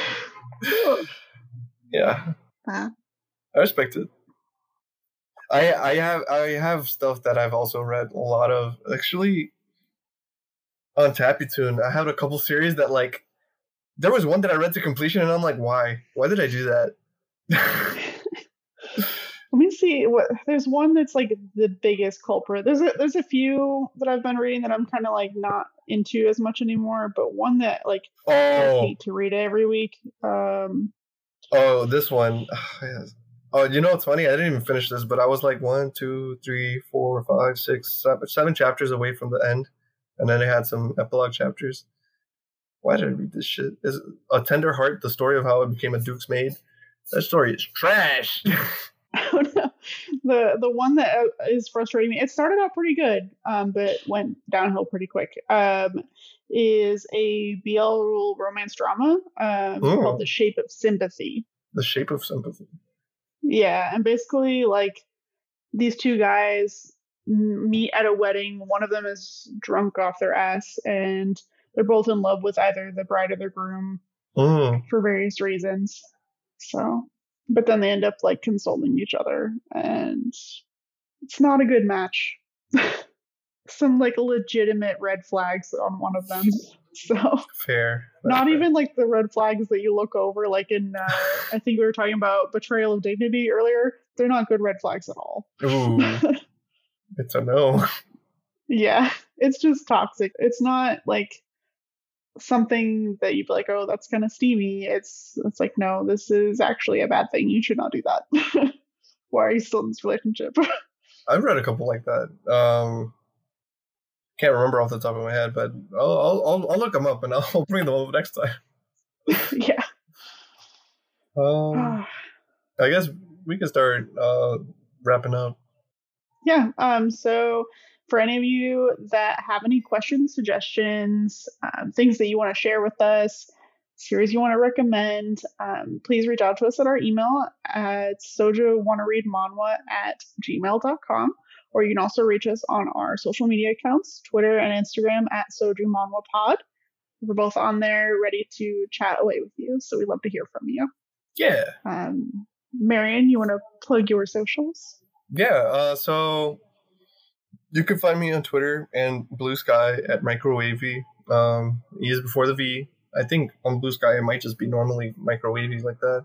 Yeah, uh, I respect it. I I have I have stuff that I've also read a lot of. Actually, on Tapitoon, I had a couple series that like. There was one that I read to completion, and I'm like, why? Why did I do that? Let me see. What there's one that's like the biggest culprit. There's a there's a few that I've been reading that I'm kind of like not into as much anymore, but one that like oh. I hate to read every week. Um, oh, this one. Oh, you know what's funny? I didn't even finish this, but I was like one, two, three, four, five, six, seven, seven chapters away from the end, and then it had some epilogue chapters. Why did I read this shit? Is A Tender Heart, the story of how I became a Duke's maid. That story is trash. Oh no, the the one that is frustrating me. It started out pretty good, um, but went downhill pretty quick. Um, is a B L rule romance drama um, called The Shape of Sympathy. The Shape of Sympathy. Yeah, and basically, like these two guys meet at a wedding. One of them is drunk off their ass, and they're both in love with either the bride or the groom mm. for various reasons. So. But then they end up like consoling each other, and it's not a good match. Some like legitimate red flags on one of them. So fair. Not fair. even like the red flags that you look over, like in uh, I think we were talking about Betrayal of Dignity earlier. They're not good red flags at all. Ooh, good to know. Yeah, it's just toxic. It's not like something that you'd be like, oh, that's kind of steamy. It's it's like, no, this is actually a bad thing. You should not do that. Why are you still in this relationship? I've read a couple like that. Um, can't remember off the top of my head, but I'll I'll I'll, I'll look them up and I'll bring them up next time. Yeah. Um, I guess we can start uh, wrapping up. Yeah. Um. So, for any of you that have any questions, suggestions, um, things that you want to share with us, series you want to recommend, um, please reach out to us at our email at soju wanna read manhwa at gmail dot com. Or you can also reach us on our social media accounts, Twitter and Instagram at Soju Manhwa Pod. We're both on there ready to chat away with you. So we'd love to hear from you. Yeah. Um, Marion, you want to plug your socials? Yeah. Uh, so you can find me on Twitter and Blue Sky at Microwavy. Um, E is before the V. I think on Blue Sky it might just be normally Microwavy like that.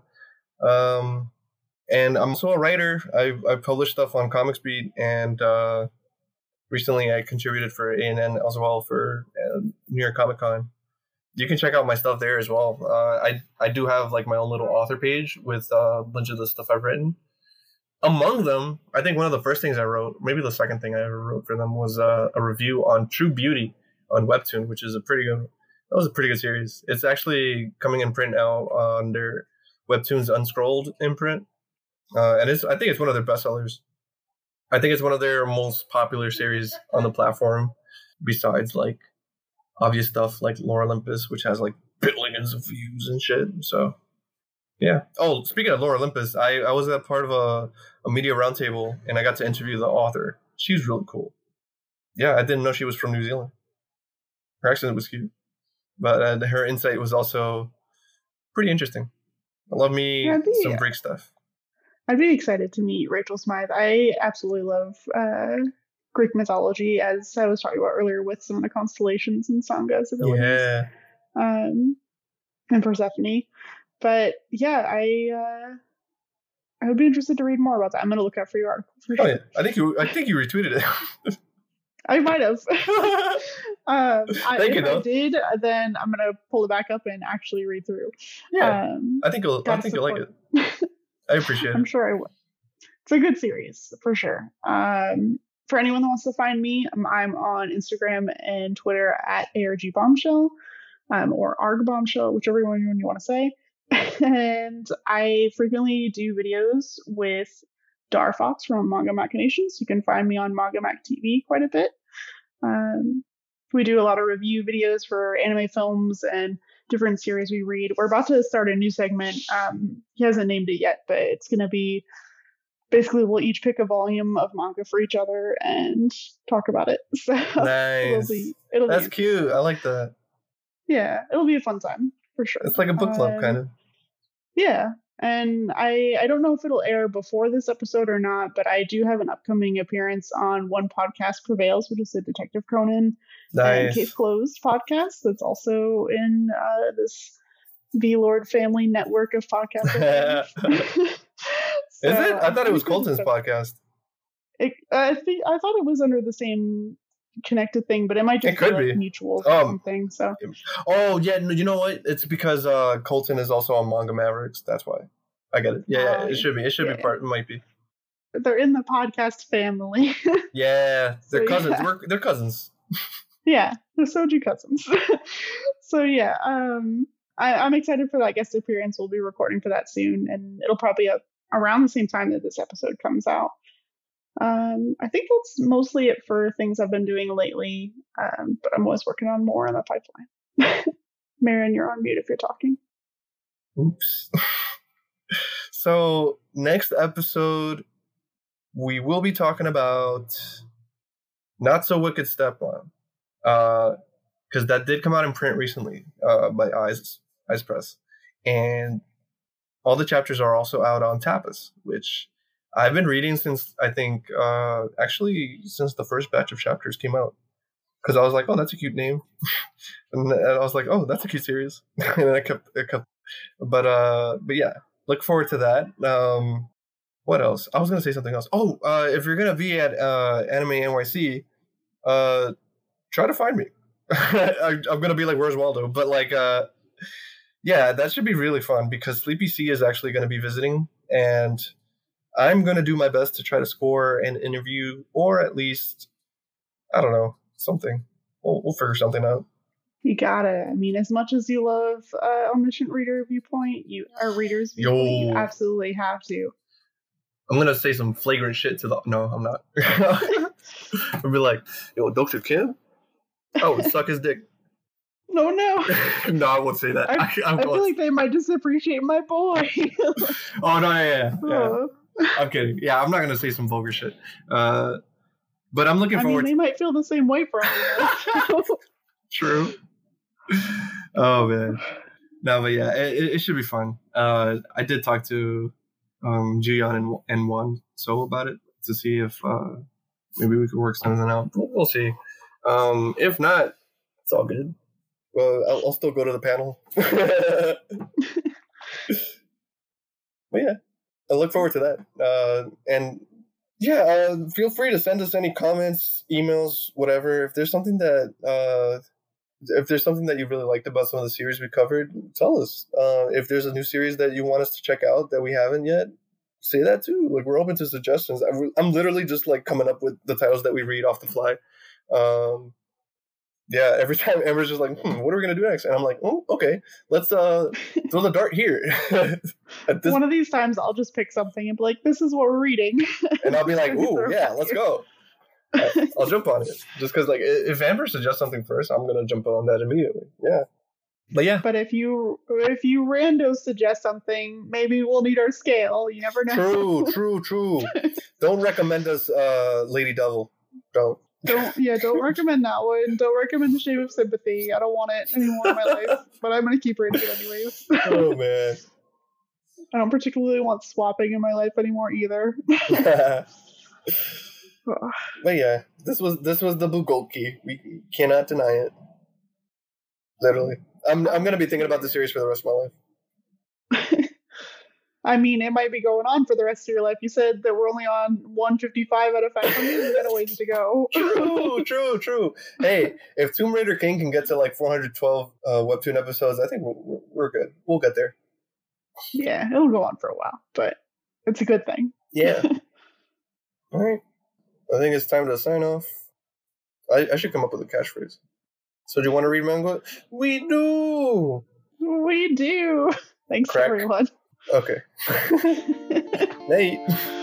Um, and I'm also a writer. I I published stuff on Comics Beat, and uh, recently I contributed for A and N as well for uh, New York Comic Con. You can check out my stuff there as well. Uh, I I do have like my own little author page with uh, a bunch of the stuff I've written. Among them, I think one of the first things I wrote, maybe the second thing I ever wrote for them, was uh, a review on True Beauty on Webtoon, which is a pretty good. That was a pretty good series. It's actually coming in print now on their Webtoons Unscrolled imprint, uh, and it's I think it's one of their bestsellers. I think it's one of their most popular series on the platform, besides like obvious stuff like Lore Olympus, which has like billions of views and shit. So. Yeah. Oh, speaking of Lore Olympus, I, I was at part of a, a media roundtable and I got to interview the author. She was really cool. Yeah, I didn't know she was from New Zealand. Her accent was cute, but uh, her insight was also pretty interesting. I love me yeah, be, some break stuff. I'd be excited to meet Rachel Smythe. I absolutely love uh, Greek mythology, as I was talking about earlier with some of the constellations and Sanga's abilities. Yeah. Um, and Persephone. But yeah, I uh, I would be interested to read more about that. I'm gonna look out for your article. For oh sure. yeah, I think you I think you retweeted it. I might have. um, I, Thank if you, though. I did, then I'm gonna pull it back up and actually read through. Yeah, um, I think you'll I think support. You'll like it. I appreciate it. I'm sure I will. It's a good series for sure. Um, for anyone that wants to find me, I'm on Instagram and Twitter at A R G Bombshell, um, or Arg Bombshell, whichever one you want to say. And I frequently do videos with Dar Fox from Manga Machinations. You can find me on Manga Mac T V quite a bit. Um, we do a lot of review videos for anime films and different series we read. We're about to start a new segment. Um, he hasn't named it yet, but it's going to be basically we'll each pick a volume of manga for each other and talk about it. So nice. It'll be, it'll That's be cute. I like that. Yeah, it'll be a fun time. For sure. It's like a book club, uh, kind of. Yeah. And I, I don't know if it'll air before this episode or not, but I do have an upcoming appearance on One Podcast Prevails, which is a Detective Conan nice. and Case Closed podcast that's also in uh, this V Lord family network of podcasts. so, is it? I thought it was Colton's podcast. It, I think I thought it was under the same connected thing, but it might just it could be, like be. mutual or um, something. So, oh yeah, you know what? It's because uh, Colton is also on Manga Mavericks. That's why I get it. Yeah, uh, yeah it should be. It should yeah. be part. It might be. They're in the podcast family. yeah, they're so, cousins. Yeah. We're, they're cousins. yeah, they're Soju cousins. so yeah, um, I, I'm excited for that guest appearance. We'll be recording for that soon, and it'll probably be up around the same time that this episode comes out. Um, I think that's mostly it for things I've been doing lately, um, but I'm always working on more in the pipeline. Marion, you're on mute if you're talking. Oops. So next episode, we will be talking about Not So Wicked Stepmom, uh, because that did come out in print recently uh, by Eyes Eyes Press, and all the chapters are also out on Tapas, which I've been reading since, I think, uh, actually, since the first batch of chapters came out. Because I was like, oh, that's a cute name. and, and I was like, oh, that's a cute series. and then I kept, I kept, but, uh, but yeah, look forward to that. Um, what else? I was going to say something else. Oh, uh, if you're going to be at uh, Anime N Y C, uh, try to find me. I, I'm gonna be like, where's Waldo? But like, uh, yeah, that should be really fun because Sleepy C is actually gonna be visiting, and I'm gonna do my best to try to score an interview, or at least, I don't know, something. We'll we'll figure something out. You gotta. I mean, as much as you love uh, Omniscient Reader Viewpoint, you our readers viewpoint, Yo. you absolutely have to. I'm gonna say some flagrant shit to the. No, I'm not. I'll be like, yo, Doctor Kim. Oh, suck his dick. No, no. No, I won't say that. I, I, I'm I feel like they might just appreciate my boy. Oh no, yeah, yeah. yeah. Uh, I'm kidding. Yeah, I'm not gonna say some vulgar shit. Uh, but I'm looking I forward. mean, they to... might feel the same way for me. True. Oh man. No, but yeah, it, it should be fun. Uh, I did talk to um Jiyeon and and One So about it to see if uh maybe we could work something out. We'll, we'll see. Um, if not, it's all good. Well, I'll, I'll still go to the panel. But yeah, I look forward to that. Uh, and yeah, uh, feel free to send us any comments, emails, whatever. If there's something that uh, if there's something that you really liked about some of the series we covered, tell us. Uh, if there's a new series that you want us to check out that we haven't yet, say that too. Like, we're open to suggestions. I'm, I'm literally just like coming up with the titles that we read off the fly. Um, yeah, every time Amber's just like, hmm, what are we gonna do next? And I'm like, oh, okay, let's uh throw the dart here. At this... One of these times, I'll just pick something and be like, "This is what we're reading," and I'll be like, "Ooh, yeah, let's go." I'll, I'll jump on it just because, like, if Amber suggests something first, I'm gonna jump on that immediately. Yeah, but yeah. But if you if you randos suggest something, maybe we'll need our scale. You never know. True, true, true. Don't recommend us, uh, Lady Devil. Don't. Don't yeah, don't recommend that one. Don't recommend The Shame of Sympathy. I don't want it anymore in my life, but I'm gonna keep reading it anyways. Oh man. I don't particularly want swapping in my life anymore either. But yeah, this was this was the Bugolki. We cannot deny it. Literally, I'm I'm gonna be thinking about the series for the rest of my life. I mean, it might be going on for the rest of your life. You said that we're only on one fifty-five out of five hundred. We got a ways to go. True, true, true. Hey, if Tomb Raider King can get to like four hundred twelve uh, webtoon episodes, I think we're, we're good. We'll get there. Yeah, it'll go on for a while, but it's a good thing. Yeah. All right. I think it's time to sign off. I, I should come up with a catchphrase. So do you want to read manga? We do! We do! Thanks, Crack. everyone. Okay. Nate.